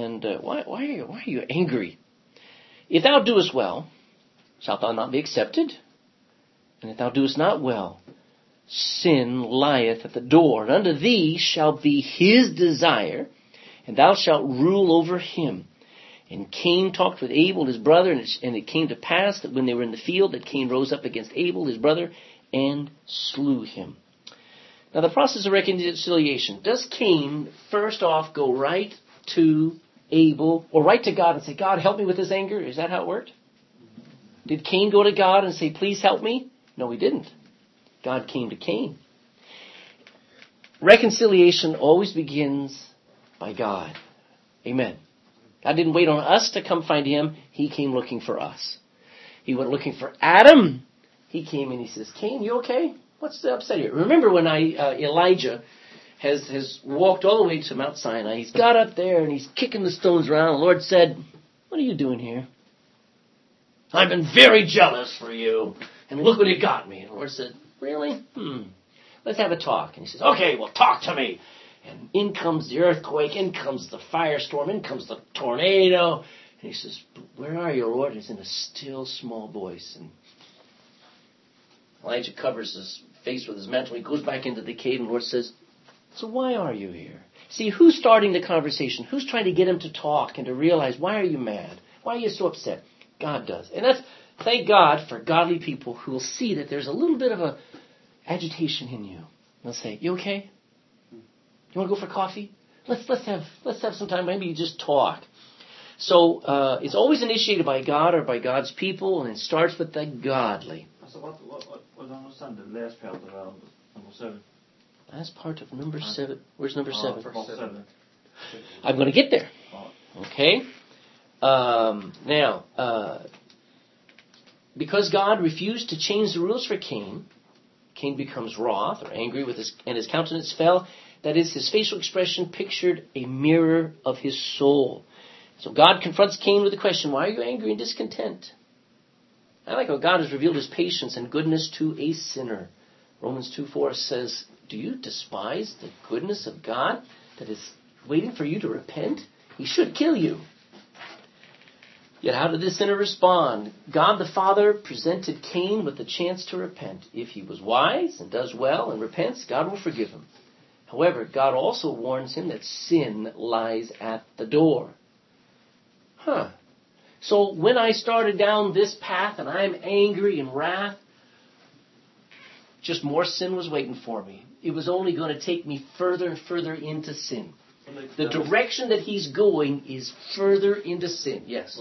are you angry? If thou doest well, shalt thou not be accepted? And if thou doest not well, sin lieth at the door, and unto thee shall be his desire, and thou shalt rule over him. And Cain talked with Abel, his brother, and it came to pass that when they were in the field, that Cain rose up against Abel, his brother, and slew him. Now, the process of reconciliation. Does Cain first off go right to Abel, or right to God and say, God, help me with this anger? Is that how it worked? Did Cain go to God and say, please help me? No, he didn't. God came to Cain. Reconciliation always begins by God. Amen. God didn't wait on us to come find him. He came looking for us. He went looking for Adam. He came and he says, Cain, you okay? What's the upset here? Remember when Elijah has walked all the way to Mount Sinai. He's got up there and he's kicking the stones around. The Lord said, what are you doing here? I've been very jealous for you. And look what it got me. And the Lord said, really? Let's have a talk. And he says, okay, well, talk to me. And in comes the earthquake, in comes the firestorm, in comes the tornado. And he says, where are you, Lord? And it's in a still, small voice. And Elijah covers his face with his mantle. He goes back into the cave, and the Lord says, so why are you here? See, who's starting the conversation? Who's trying to get him to talk and to realize, why are you mad? Why are you so upset? God does. And that's, thank God for godly people who will see that there's a little bit of a agitation in you. They'll say, you okay? You want to go for coffee? Let's have some time. Maybe you just talk. So it's always initiated by God or by God's people, and it starts with the godly. So what I don't understand the last part of number 7. That's part of number 7. Where's number 7? Verse 7. I'm going to get there. Okay. Now, because God refused to change the rules for Cain, Cain becomes wroth or angry and his countenance fell. That is, his facial expression pictured a mirror of his soul. So God confronts Cain with the question, why are you angry and discontent? I like how God has revealed his patience and goodness to a sinner. Romans 2:4 says, do you despise the goodness of God that is waiting for you to repent? He should kill you. Yet how did this sinner respond? God the Father presented Cain with the chance to repent. If he was wise and does well and repents, God will forgive him. However, God also warns him that sin lies at the door. So when I started down this path and I'm angry and wrath, just more sin was waiting for me. It was only going to take me further and further into sin. The direction that he's going is further into sin. Yes.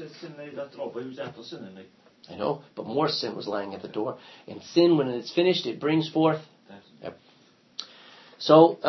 I know, but more sin was lying at the door. And sin, when it's finished, it brings forth. Yep. So,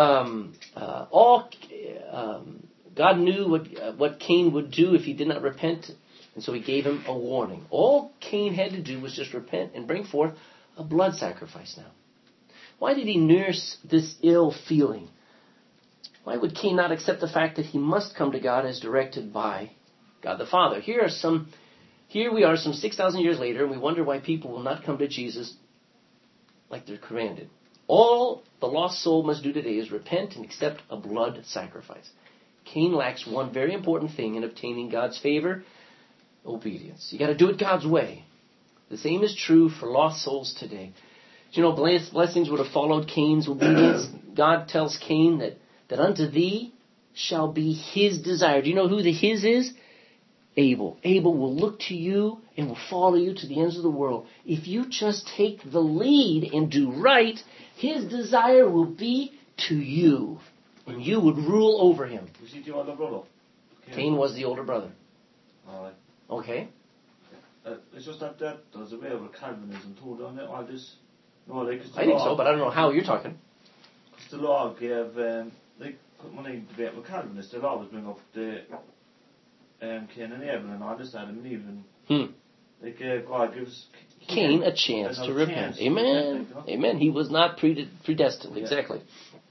God knew what Cain would do if he did not repent And so he gave him a warning. All Cain had to do was just repent and bring forth a blood sacrifice now. Why did he nurse this ill feeling? Why would Cain not accept the fact that he must come to God as directed by God the Father? Here we are some 6,000 years later, and we wonder why people will not come to Jesus like they're commanded. All the lost soul must do today is repent and accept a blood sacrifice. Cain lacks one very important thing in obtaining God's favor: obedience. You got to do it God's way. The same is true for lost souls today. Do you know blessings would have followed Cain's obedience? God tells Cain that unto thee shall be his desire. Do you know who the his is? Abel. Abel will look to you and will follow you to the ends of the world. If you just take the lead and do right, his desire will be to you. And you would rule over him. Was he the older brother? Cain was the older brother. Alright. Okay. It's just that there's a way of Calvinism too, don't it? All this. No, like, I think so, but I don't know how you're talking. Because the law gave, when I debate with Calvinists, they'll always bring up the Cain and Abel and all this, Adam and Eve, and God gives Cain a chance to repent. Amen. Amen. He was not predestined. Yeah. Exactly.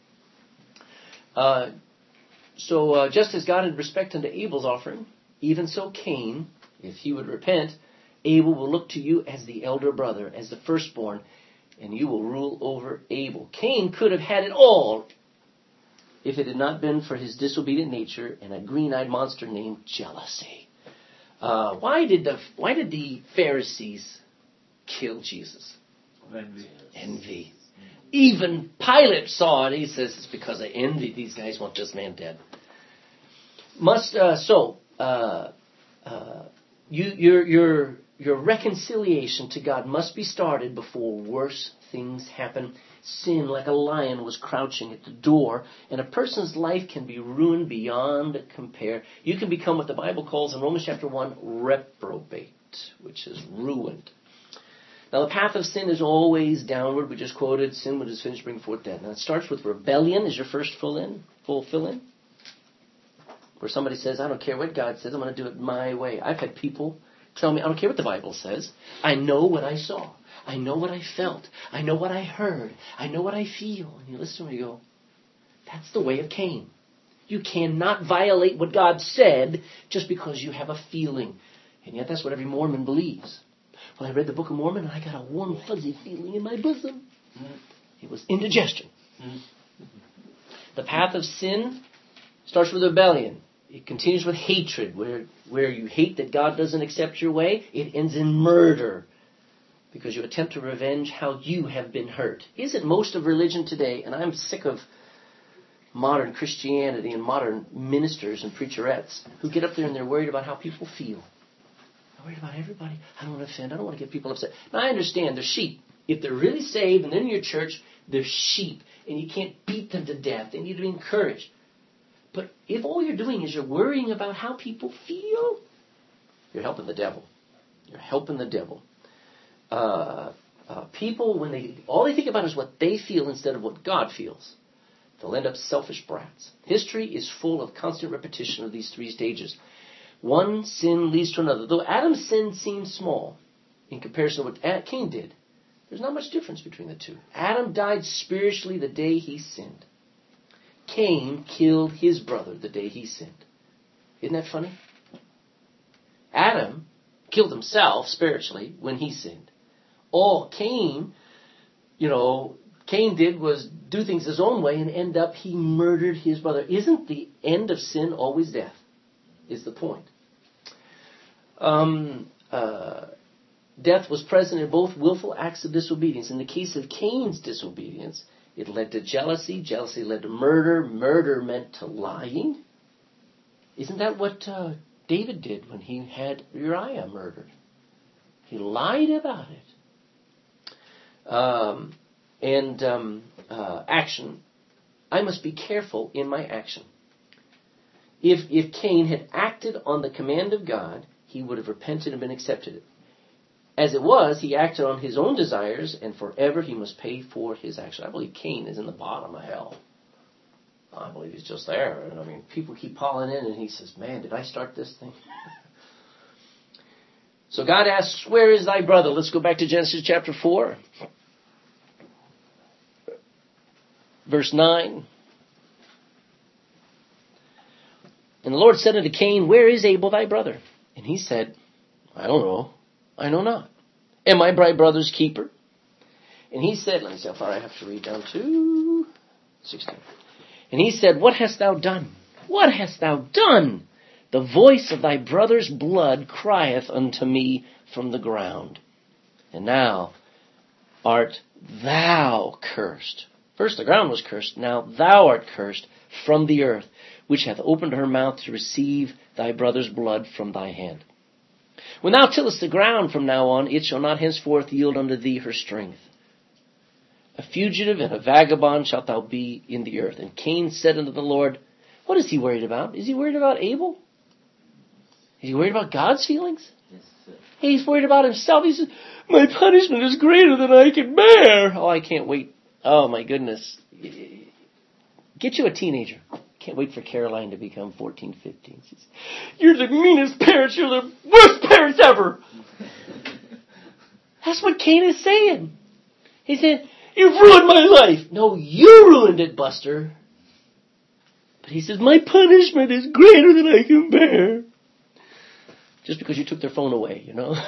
So just as God had respect unto Abel's offering, even so Cain, if he would repent, Abel will look to you as the elder brother, as the firstborn, and you will rule over Abel. Cain could have had it all if it had not been for his disobedient nature and a green-eyed monster named jealousy. Why did the Pharisees kill Jesus? Envy. Even Pilate saw it. He says it's because of envy. These guys want this man dead. Your reconciliation to God must be started before worse things happen. Sin, like a lion, was crouching at the door, and a person's life can be ruined beyond compare. You can become what the Bible calls in Romans chapter 1, reprobate, which is ruined. Now, the path of sin is always downward. We just quoted, sin when it is finished, bring forth death. Now, it starts with rebellion. Is your first full fill-in? Where somebody says, I don't care what God says, I'm going to do it my way. I've had people tell me, I don't care what the Bible says. I know what I saw. I know what I felt. I know what I heard. I know what I feel. And you listen and you go, that's the way of Cain. You cannot violate what God said just because you have a feeling. And yet that's what every Mormon believes. Well, I read the Book of Mormon and I got a warm, fuzzy feeling in my bosom. It was indigestion. The path of sin starts with rebellion. It continues with hatred, where you hate that God doesn't accept your way. It ends in murder, because you attempt to revenge how you have been hurt. Isn't most of religion today, and I'm sick of modern Christianity and modern ministers and preacherettes who get up there and they're worried about how people feel. I'm worried about everybody. I don't want to offend. I don't want to get people upset. Now, I understand they're sheep. If they're really saved and they're in your church, they're sheep, and you can't beat them to death. They need to be encouraged. But if all you're doing is you're worrying about how people feel, you're helping the devil. You're helping the devil. People, when all they think about is what they feel instead of what God feels, they'll end up selfish brats. History is full of constant repetition of these three stages. One sin leads to another. Though Adam's sin seemed small in comparison to what Cain did, there's not much difference between the two. Adam died spiritually the day he sinned. Cain killed his brother the day he sinned. Isn't that funny? Adam killed himself spiritually when he sinned. All Cain did was do things his own way and end up he murdered his brother. Isn't the end of sin always death? Is the point. Death was present in both willful acts of disobedience. In the case of Cain's disobedience, it led to jealousy. Jealousy led to murder. Murder meant to lying. Isn't that what David did when he had Uriah murdered? He lied about it. Action. I must be careful in my action. If Cain had acted on the command of God, he would have repented and been accepted. As it was, he acted on his own desires, and forever he must pay for his action. I believe Cain is in the bottom of hell. I believe he's just there. And people keep piling in, and he says, man, did I start this thing? So God asks, where is thy brother? Let's go back to Genesis chapter 4. Verse 9. And the Lord said unto Cain, where is Abel thy brother? And he said, I don't know. I know not. Am I my brother's keeper? And he said, let me see how far I have to read down to 16. And he said, what hast thou done? What hast thou done? The voice of thy brother's blood crieth unto me from the ground. And now art thou cursed. First the ground was cursed, now thou art cursed from the earth, which hath opened her mouth to receive thy brother's blood from thy hand. When thou tillest the ground from now on, it shall not henceforth yield unto thee her strength. A fugitive and a vagabond shalt thou be in the earth. And Cain said unto the Lord, what is he worried about? Is he worried about Abel? Is he worried about God's feelings? Yes, sir. He's worried about himself. He says, my punishment is greater than I can bear. Oh, I can't wait. Oh, my goodness. Get you a teenager. Can't wait for Caroline to become 14, 15. She says, you're the meanest parents. You're the worst parents ever. That's what Cain is saying. He said, you've ruined my life. No, you ruined it, Buster. But he says, my punishment is greater than I can bear. Just because you took their phone away, you know.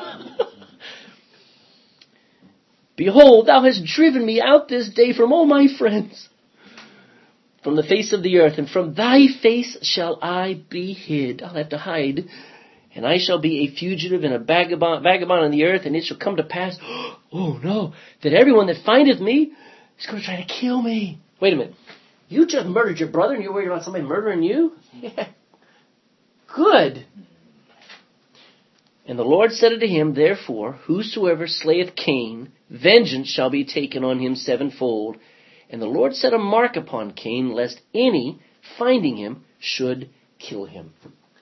Behold, thou hast driven me out this day from all my friends, from the face of the earth, and from thy face shall I be hid. I'll have to hide. And I shall be a fugitive and a vagabond on the earth, and it shall come to pass, oh no, that everyone that findeth me is going to try to kill me. Wait a minute. You just murdered your brother and you're worried about somebody murdering you? Yeah. Good. And the Lord said unto him, therefore, whosoever slayeth Cain, vengeance shall be taken on him sevenfold. And the Lord set a mark upon Cain, lest any, finding him, should kill him.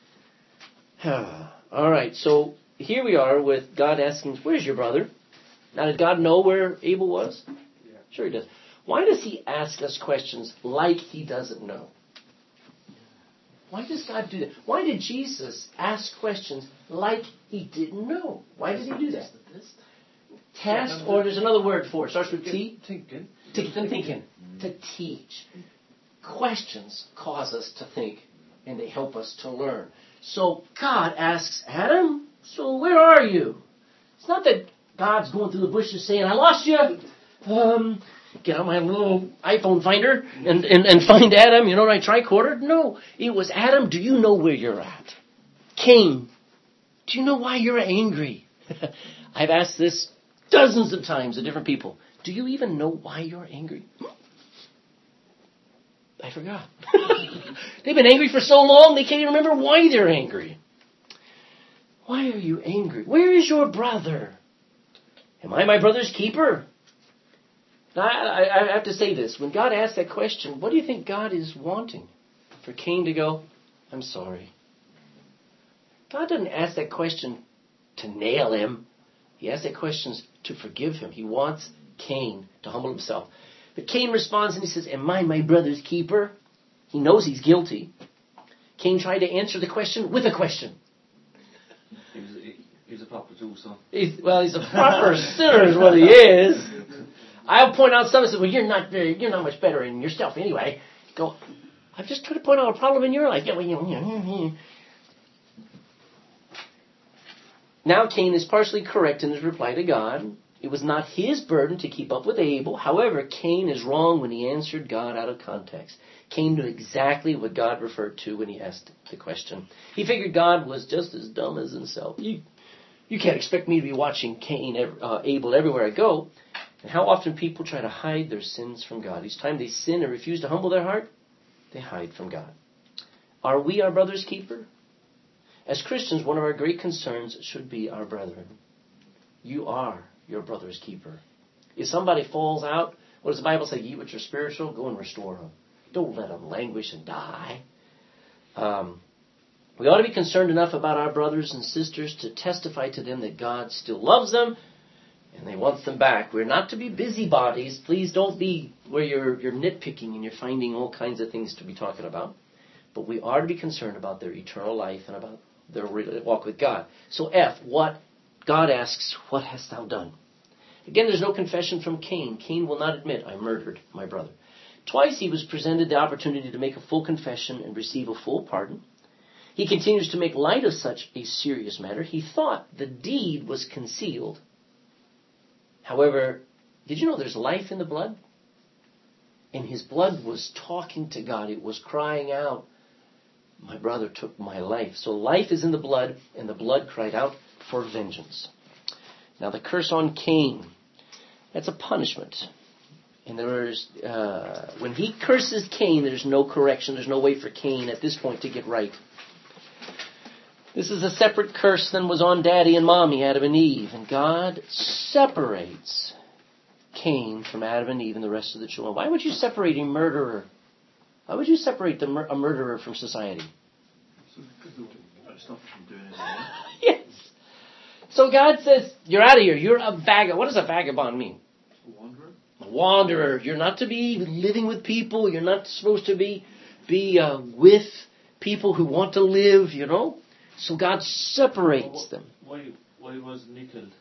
All right, so here we are with God asking, where's your brother? Now, did God know where Abel was? Yeah. Sure he does. Why does he ask us questions like he doesn't know? Why does God do that? Why did Jesus ask questions like he didn't know? Why did he do that? Test, or there's another word for it. Starts with T? Thinking. Thinking. To teach. Questions cause us to think, and they help us to learn. So God asks Adam, so where are you? It's not that God's going through the bushes saying, I lost you. Get out my little iPhone finder and find Adam, you know, my tricorder. No, it was, Adam, do you know where you're at? Cain, do you know why you're angry? I've asked this dozens of times to different people. Do you even know why you're angry? I forgot. They've been angry for so long they can't even remember why they're angry. Why are you angry? Where is your brother? Am I my brother's keeper? Now, I have to say this. When God asks that question, what do you think God is wanting? For Cain to go, I'm sorry. God doesn't ask that question to nail him. He asks that question to forgive him. He wants Cain to humble himself. But Cain responds and he says, am I my brother's keeper? He knows he's guilty. Cain tried to answer the question with a question. He's a proper Jew, so. He's a proper sinner is what he is. I'll point out something and say, well, you're not much better in yourself anyway. Go, I've just tried to point out a problem in your life. Now Cain is partially correct in his reply to God. It was not his burden to keep up with Abel. However, Cain is wrong when he answered God out of context. Cain knew exactly what God referred to when he asked the question. He figured God was just as dumb as himself. You can't expect me to be watching Abel everywhere I go. And how often people try to hide their sins from God. Each time they sin and refuse to humble their heart, they hide from God. Are we our brother's keeper? As Christians, one of our great concerns should be our brethren. You are your brother's keeper. If somebody falls out, what does the Bible say? Ye which are spiritual, go and restore them. Don't let them languish and die. We ought to be concerned enough about our brothers and sisters to testify to them that God still loves them and He wants them back. We're not to be busybodies. Please don't be where you're nitpicking and you're finding all kinds of things to be talking about. But we are to be concerned about their eternal life and about their walk with God. So F, what God asks, what hast thou done? Again, there's no confession from Cain. Cain will not admit, I murdered my brother. Twice he was presented the opportunity to make a full confession and receive a full pardon. He continues to make light of such a serious matter. He thought the deed was concealed. However, did you know there's life in the blood? And his blood was talking to God. It was crying out, my brother took my life. So life is in the blood, and the blood cried out for vengeance. Now the curse on Cain, that's a punishment. And when he curses Cain, there's no correction. There's no way for Cain at this point to get right. This is a separate curse than was on Daddy and Mommy, Adam and Eve. And God separates Cain from Adam and Eve and the rest of the children. Why would you separate a murderer? Why would you separate a murderer from society? Yes. So God says, you're out of here. You're a vagabond. What does a vagabond mean? A wanderer. A wanderer. You're not to be living with people. You're not supposed to be with people who want to live, you know. So God separates them. Why wasn't he killed?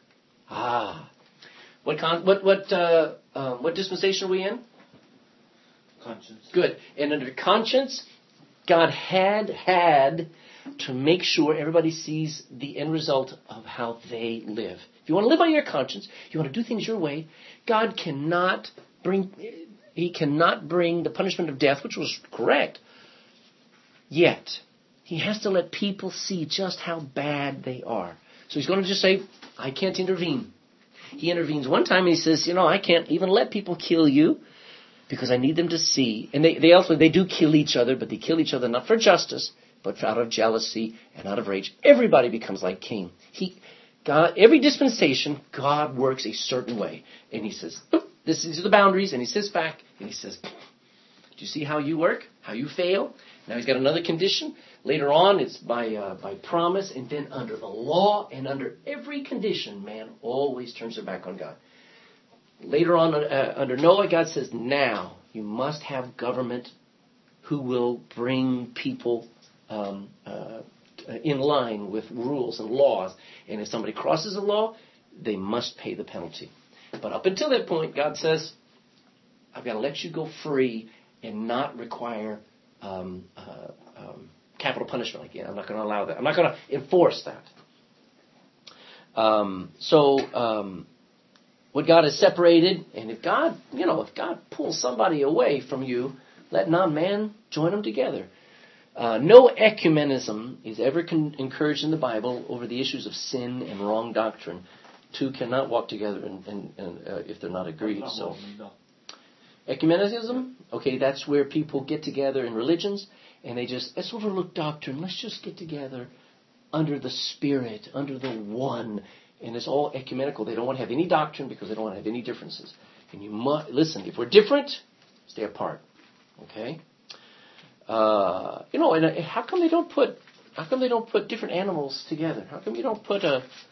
What dispensation are we in? Conscience. Good. And under conscience, God had to make sure everybody sees the end result of how they live. If you want to live on your conscience, you want to do things your way, God cannot bring the punishment of death, which was correct, yet he has to let people see just how bad they are. So he's going to just say, I can't intervene. He intervenes one time and he says, I can't even let people kill you because I need them to see. And they do kill each other, but they kill each other not for justice, but out of jealousy and out of rage. Everybody becomes like Cain. Every dispensation, God works a certain way. And he says, these are the boundaries. And he sits back and he says, do you see how you work? How you fail? Now he's got another condition. Later on, it's by promise, and then under the law and under every condition, man always turns their back on God. Later on, under Noah, God says, now you must have government who will bring people in line with rules and laws. And if somebody crosses the law, they must pay the penalty. But up until that point, God says, I've got to let you go free and not require capital punishment again. I'm not going to allow that. I'm not going to enforce that. What God has separated, and if God pulls somebody away from you, let not man join them together. No ecumenism is ever encouraged in the Bible over the issues of sin and wrong doctrine. Two cannot walk together if they're not agreed. So, ecumenism, okay, that's where people get together in religions and let's overlook doctrine. Let's just get together under the Spirit, under the one. And it's all ecumenical. They don't want to have any doctrine because they don't want to have any differences. And you must, listen, if we're different, stay apart. Okay? And how come they don't put different animals together? How come you don't put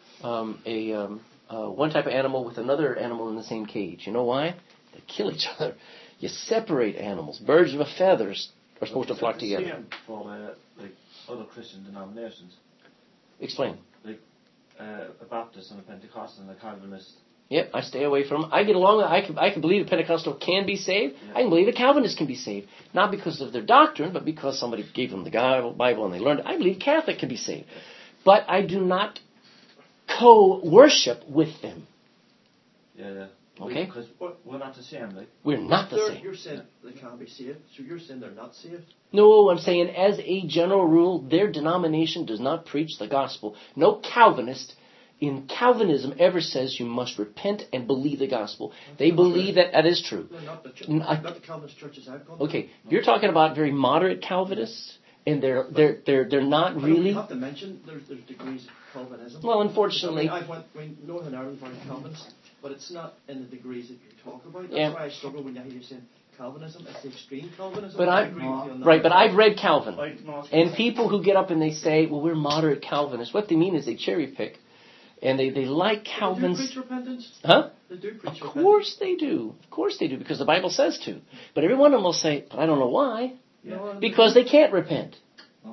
one type of animal with another animal in the same cage? You know why? They kill each other. You separate animals. Birds of a feather are supposed to flock together. Same from other Christian denominations. Explain. Like a Baptist and a Pentecostal and a Calvinist. Yep, I stay away from them. I get along. I can believe a Pentecostal can be saved. Yeah. I can believe a Calvinist can be saved. Not because of their doctrine, but because somebody gave them the Bible and they learned it. I believe Catholic can be saved. But I do not co-worship with them. Yeah. Okay? Because we're not the same. We're not the same. You're saying they can't be saved, so you're saying they're not saved? No, I'm saying as a general rule, their denomination does not preach the gospel. No Calvinist in Calvinism ever says you must repent and believe the gospel. They believe that is true. No, not the Calvinist churches I've gone to. Okay, you're talking about very moderate Calvinists, and they're not really. You have to mention there's degrees of Calvinism. Well, unfortunately, I went Northern Ireland for Calvinist, but it's not in the degrees that you talk about. That's why I struggle when I hear you saying Calvinism. It's the extreme Calvinism. But I've read Calvin, and people who get up and they say, "Well, we're moderate Calvinists," what they mean is they cherry pick. And they like Calvin's... They do preach repentance? Huh? They do preach repentance? Of course they do. Of course they do, because the Bible says to. But every one of them will say, but I don't know why. Yeah. Because they can't repent. Well,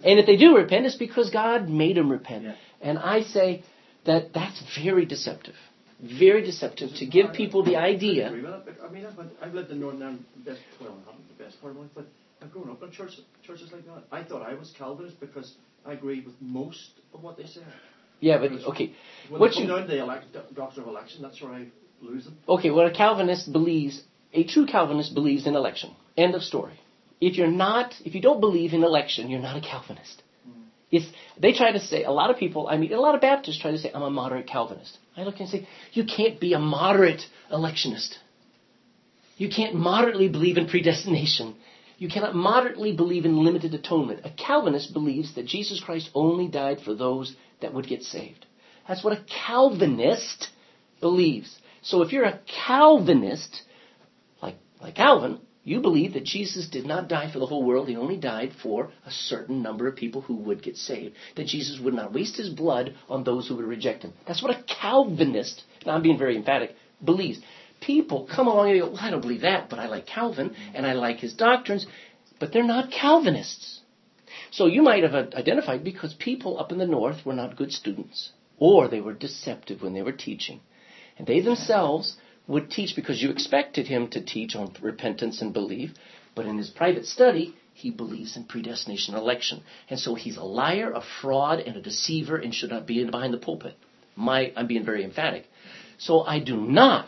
And if they do repent, it's because God made them repent. Yeah. And I say that that's very deceptive. Very deceptive to give people the I idea. agree with that, but I mean, I've lived in Northern Ireland the best part of my life, but I've grown up in churches like that. I thought I was Calvinist because I agreed with most of what they said. Yeah, but okay. When What they come you down to the doctrine of election, that's where I lose them. okay? What a Calvinist believes, a true Calvinist believes in election. End of story. If you don't believe in election, you're not a Calvinist. They try to say, a lot of people, I mean, a lot of Baptists try to say, I'm a moderate Calvinist. I look and say, you can't be a moderate electionist. You can't moderately believe in predestination. You cannot moderately believe in limited atonement. A Calvinist believes that Jesus Christ only died for those that would get saved. That's what a Calvinist believes. So if you're a Calvinist, like Calvin, you believe that Jesus did not die for the whole world. He only died for a certain number of people who would get saved. That Jesus would not waste his blood on those who would reject him. That's what a Calvinist, now I'm being very emphatic, believes. People come along and go, well, I don't believe that, but I like Calvin and I like his doctrines. But they're not Calvinists. So you might have identified because people up in the north were not good students. Or they were deceptive when they were teaching. And they themselves would teach because you expected him to teach on repentance and belief, but in his private study, he believes in predestination and election. And so he's a liar, a fraud, and a deceiver and should not be behind the pulpit. I'm being very emphatic. So I do not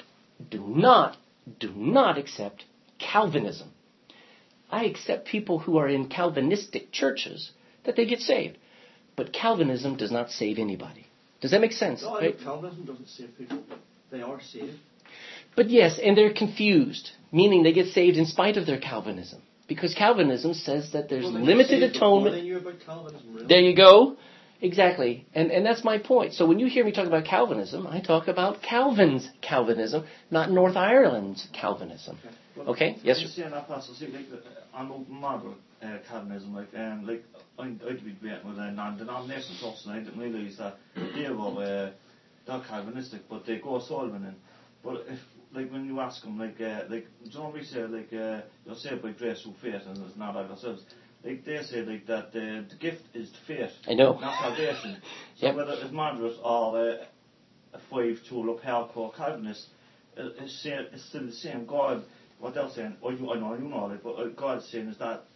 accept Calvinism. I accept people who are in Calvinistic churches that they get saved. But Calvinism does not save anybody. Does that make sense? No, I know Calvinism doesn't save people, but they are saved. But yes, and they're confused, meaning they get saved in spite of their Calvinism. Because Calvinism says that there's limited atonement. They knew about Calvinism, really. There you go. Exactly. And that's my point. So when you hear me talk about Calvinism, I talk about Calvin's Calvinism, not North Ireland's Calvinism. Okay? Yes, sir. Saying that passage, I'm open model Calvinism, I'd be great with a non-denominational person. I didn't realise that they were not Calvinistic, but they go Solomon in. But if, when you ask them, do you know we say, you're saved by grace through faith, and it's not like ourselves. They say that the gift is the faith, I know. not salvation. So whether it's moderate or a 5-tool up hardcore Calvinist, it's still the same. God, what they're saying, I know, but God's saying is that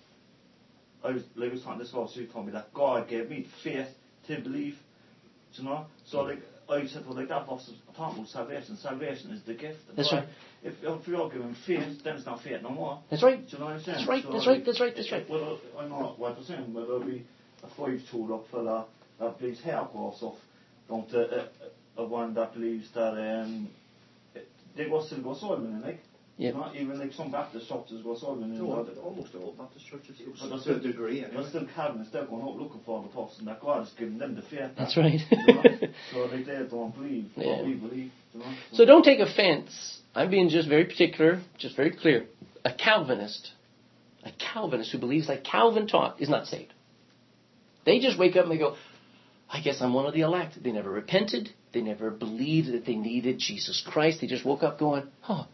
I was talking this last week, told me that God gave me faith to believe. You know, so I said, well, that verse is talking about salvation. Salvation is the gift. That's right. If you're given faith, then it's not faith no more. That's right. Do you know what I'm saying? That's right. Well, I know what they're saying, whether it be a 5-tool up fella that believes hardcore stuff, don't a one that believes that they still go Solomon, Yep. Not even some Baptist churches go Solomon. Almost all Baptist churches, to a degree, anyway. They're still Calvinists. They're going out looking for the person that God has given them the faith. That's right. So they don't believe what we believe. So don't take offense. I'm being just very particular, just very clear. A Calvinist who believes like Calvin taught is not saved. They just wake up and they go, I guess I'm one of the elect. They never repented. They never believed that they needed Jesus Christ. They just woke up going,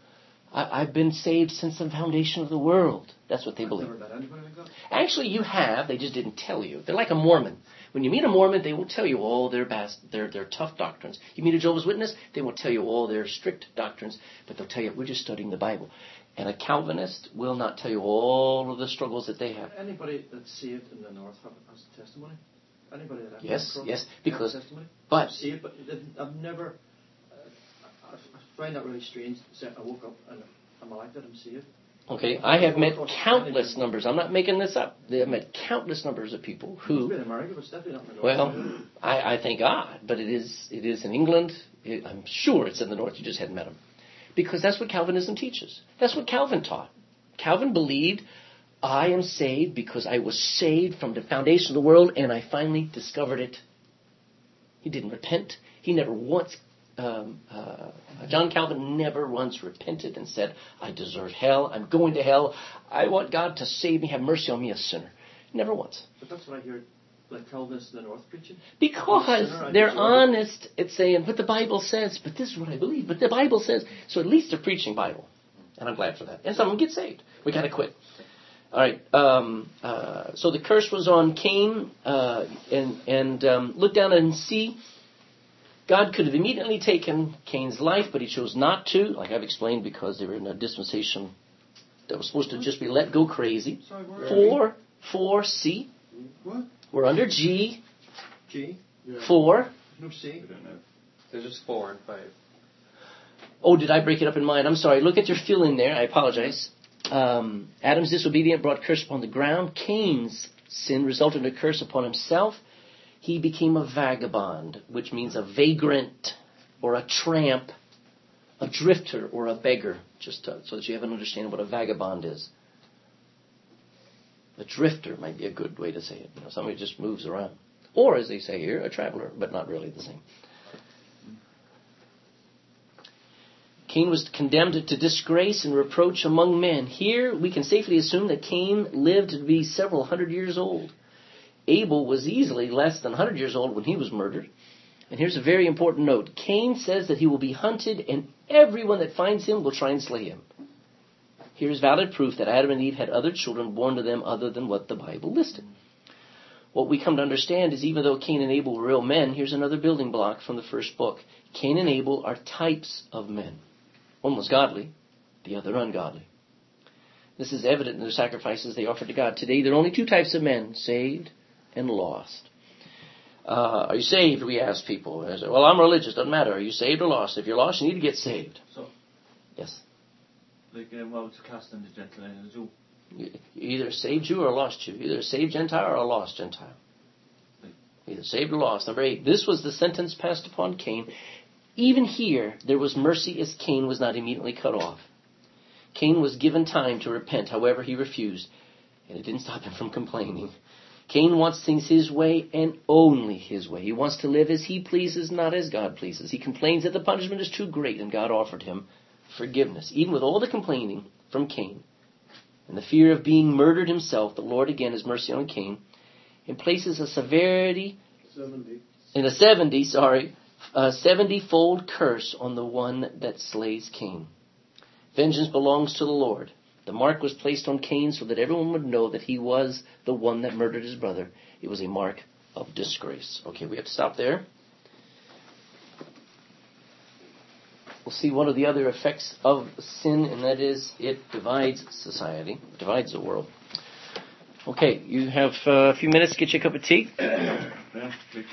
I've been saved since the foundation of the world. That's what they believe. Never met anybody like that. Actually, you have. They just didn't tell you. They're like a Mormon. When you meet a Mormon, they won't tell you all their tough doctrines. You meet a Jehovah's Witness, they won't tell you all their strict doctrines, but they'll tell you, we're just studying the Bible. And a Calvinist will not tell you all of the struggles that they have. Anybody that's saved in the north has a testimony? Anybody that Yes, because testimony? but Saved, but I've never. I find that really strange. I woke up and I'm elected. I'm saved. okay, I have met countless numbers. I'm not making this up. I have met countless numbers of people who. It's been in America, but it's definitely not in the north. Well, I thank God, but it is in England. I'm sure it's in the north. You just hadn't met them, because that's what Calvinism teaches. That's what Calvin taught. Calvin believed, I am saved because I was saved from the foundation of the world, and I finally discovered it. He didn't repent. He never once. John Calvin never once repented and said, I deserve hell. I'm going to hell. I want God to save me, have mercy on me, a sinner. Never once. But that's what I hear, like Calvinists in the north preaching. Because they're honest at saying, but the Bible says, but this is what I believe, but the Bible says. So at least they're preaching Bible. And I'm glad for that. And some of them get saved. We got to quit. All right. So the curse was on Cain, and look down and see. God could have immediately taken Cain's life, but he chose not to, like I've explained, because they were in a dispensation that was supposed to just be let go crazy. Sorry, where? 4C. What? We're under G. G? Yeah. 4. No C. We don't know. There's just 4 and 5. Oh, did I break it up in mine? I'm sorry. Look at your fill in there. I apologize. Adam's disobedience brought curse upon the ground. Cain's sin resulted in a curse upon himself. He became a vagabond, which means a vagrant or a tramp, a drifter or a beggar, just so that you have an understanding of what a vagabond is. A drifter might be a good way to say it. Somebody who just moves around. Or, as they say here, a traveler, but not really the same. Cain was condemned to disgrace and reproach among men. Here, we can safely assume that Cain lived to be several hundred years old. Abel was easily less than 100 years old when he was murdered. And here's a very important note. Cain says that he will be hunted, and everyone that finds him will try and slay him. Here's valid proof that Adam and Eve had other children born to them other than what the Bible listed. What we come to understand is even though Cain and Abel were real men, here's another building block from the first book. Cain and Abel are types of men. One was godly, the other ungodly. This is evident in the sacrifices they offered to God. Today, there are only two types of men, saved and lost. Are you saved, we ask people. They say, well, I'm religious, doesn't matter. Are you saved or lost? If you're lost, you need to get saved. So, Yes. like, what was the cast in the Gentile and the Jew? Either a saved Jew or a lost Jew. Either a saved Gentile or a lost Gentile. Either saved or lost. Number 8, this was the sentence passed upon Cain. Even here, there was mercy as Cain was not immediately cut off. Cain was given time to repent, however he refused, and it didn't stop him from complaining. Cain wants things his way and only his way. He wants to live as he pleases, not as God pleases. He complains that the punishment is too great, and God offered him forgiveness. Even with all the complaining from Cain and the fear of being murdered himself, the Lord again has mercy on Cain and places a 70-fold curse on the one that slays Cain. Vengeance belongs to the Lord. The mark was placed on Cain so that everyone would know that he was the one that murdered his brother. It was a mark of disgrace. Okay, we have to stop there. We'll see one of the other effects of sin, and that is it divides society, divides the world. Okay, you have a few minutes to get you a cup of tea. Yeah.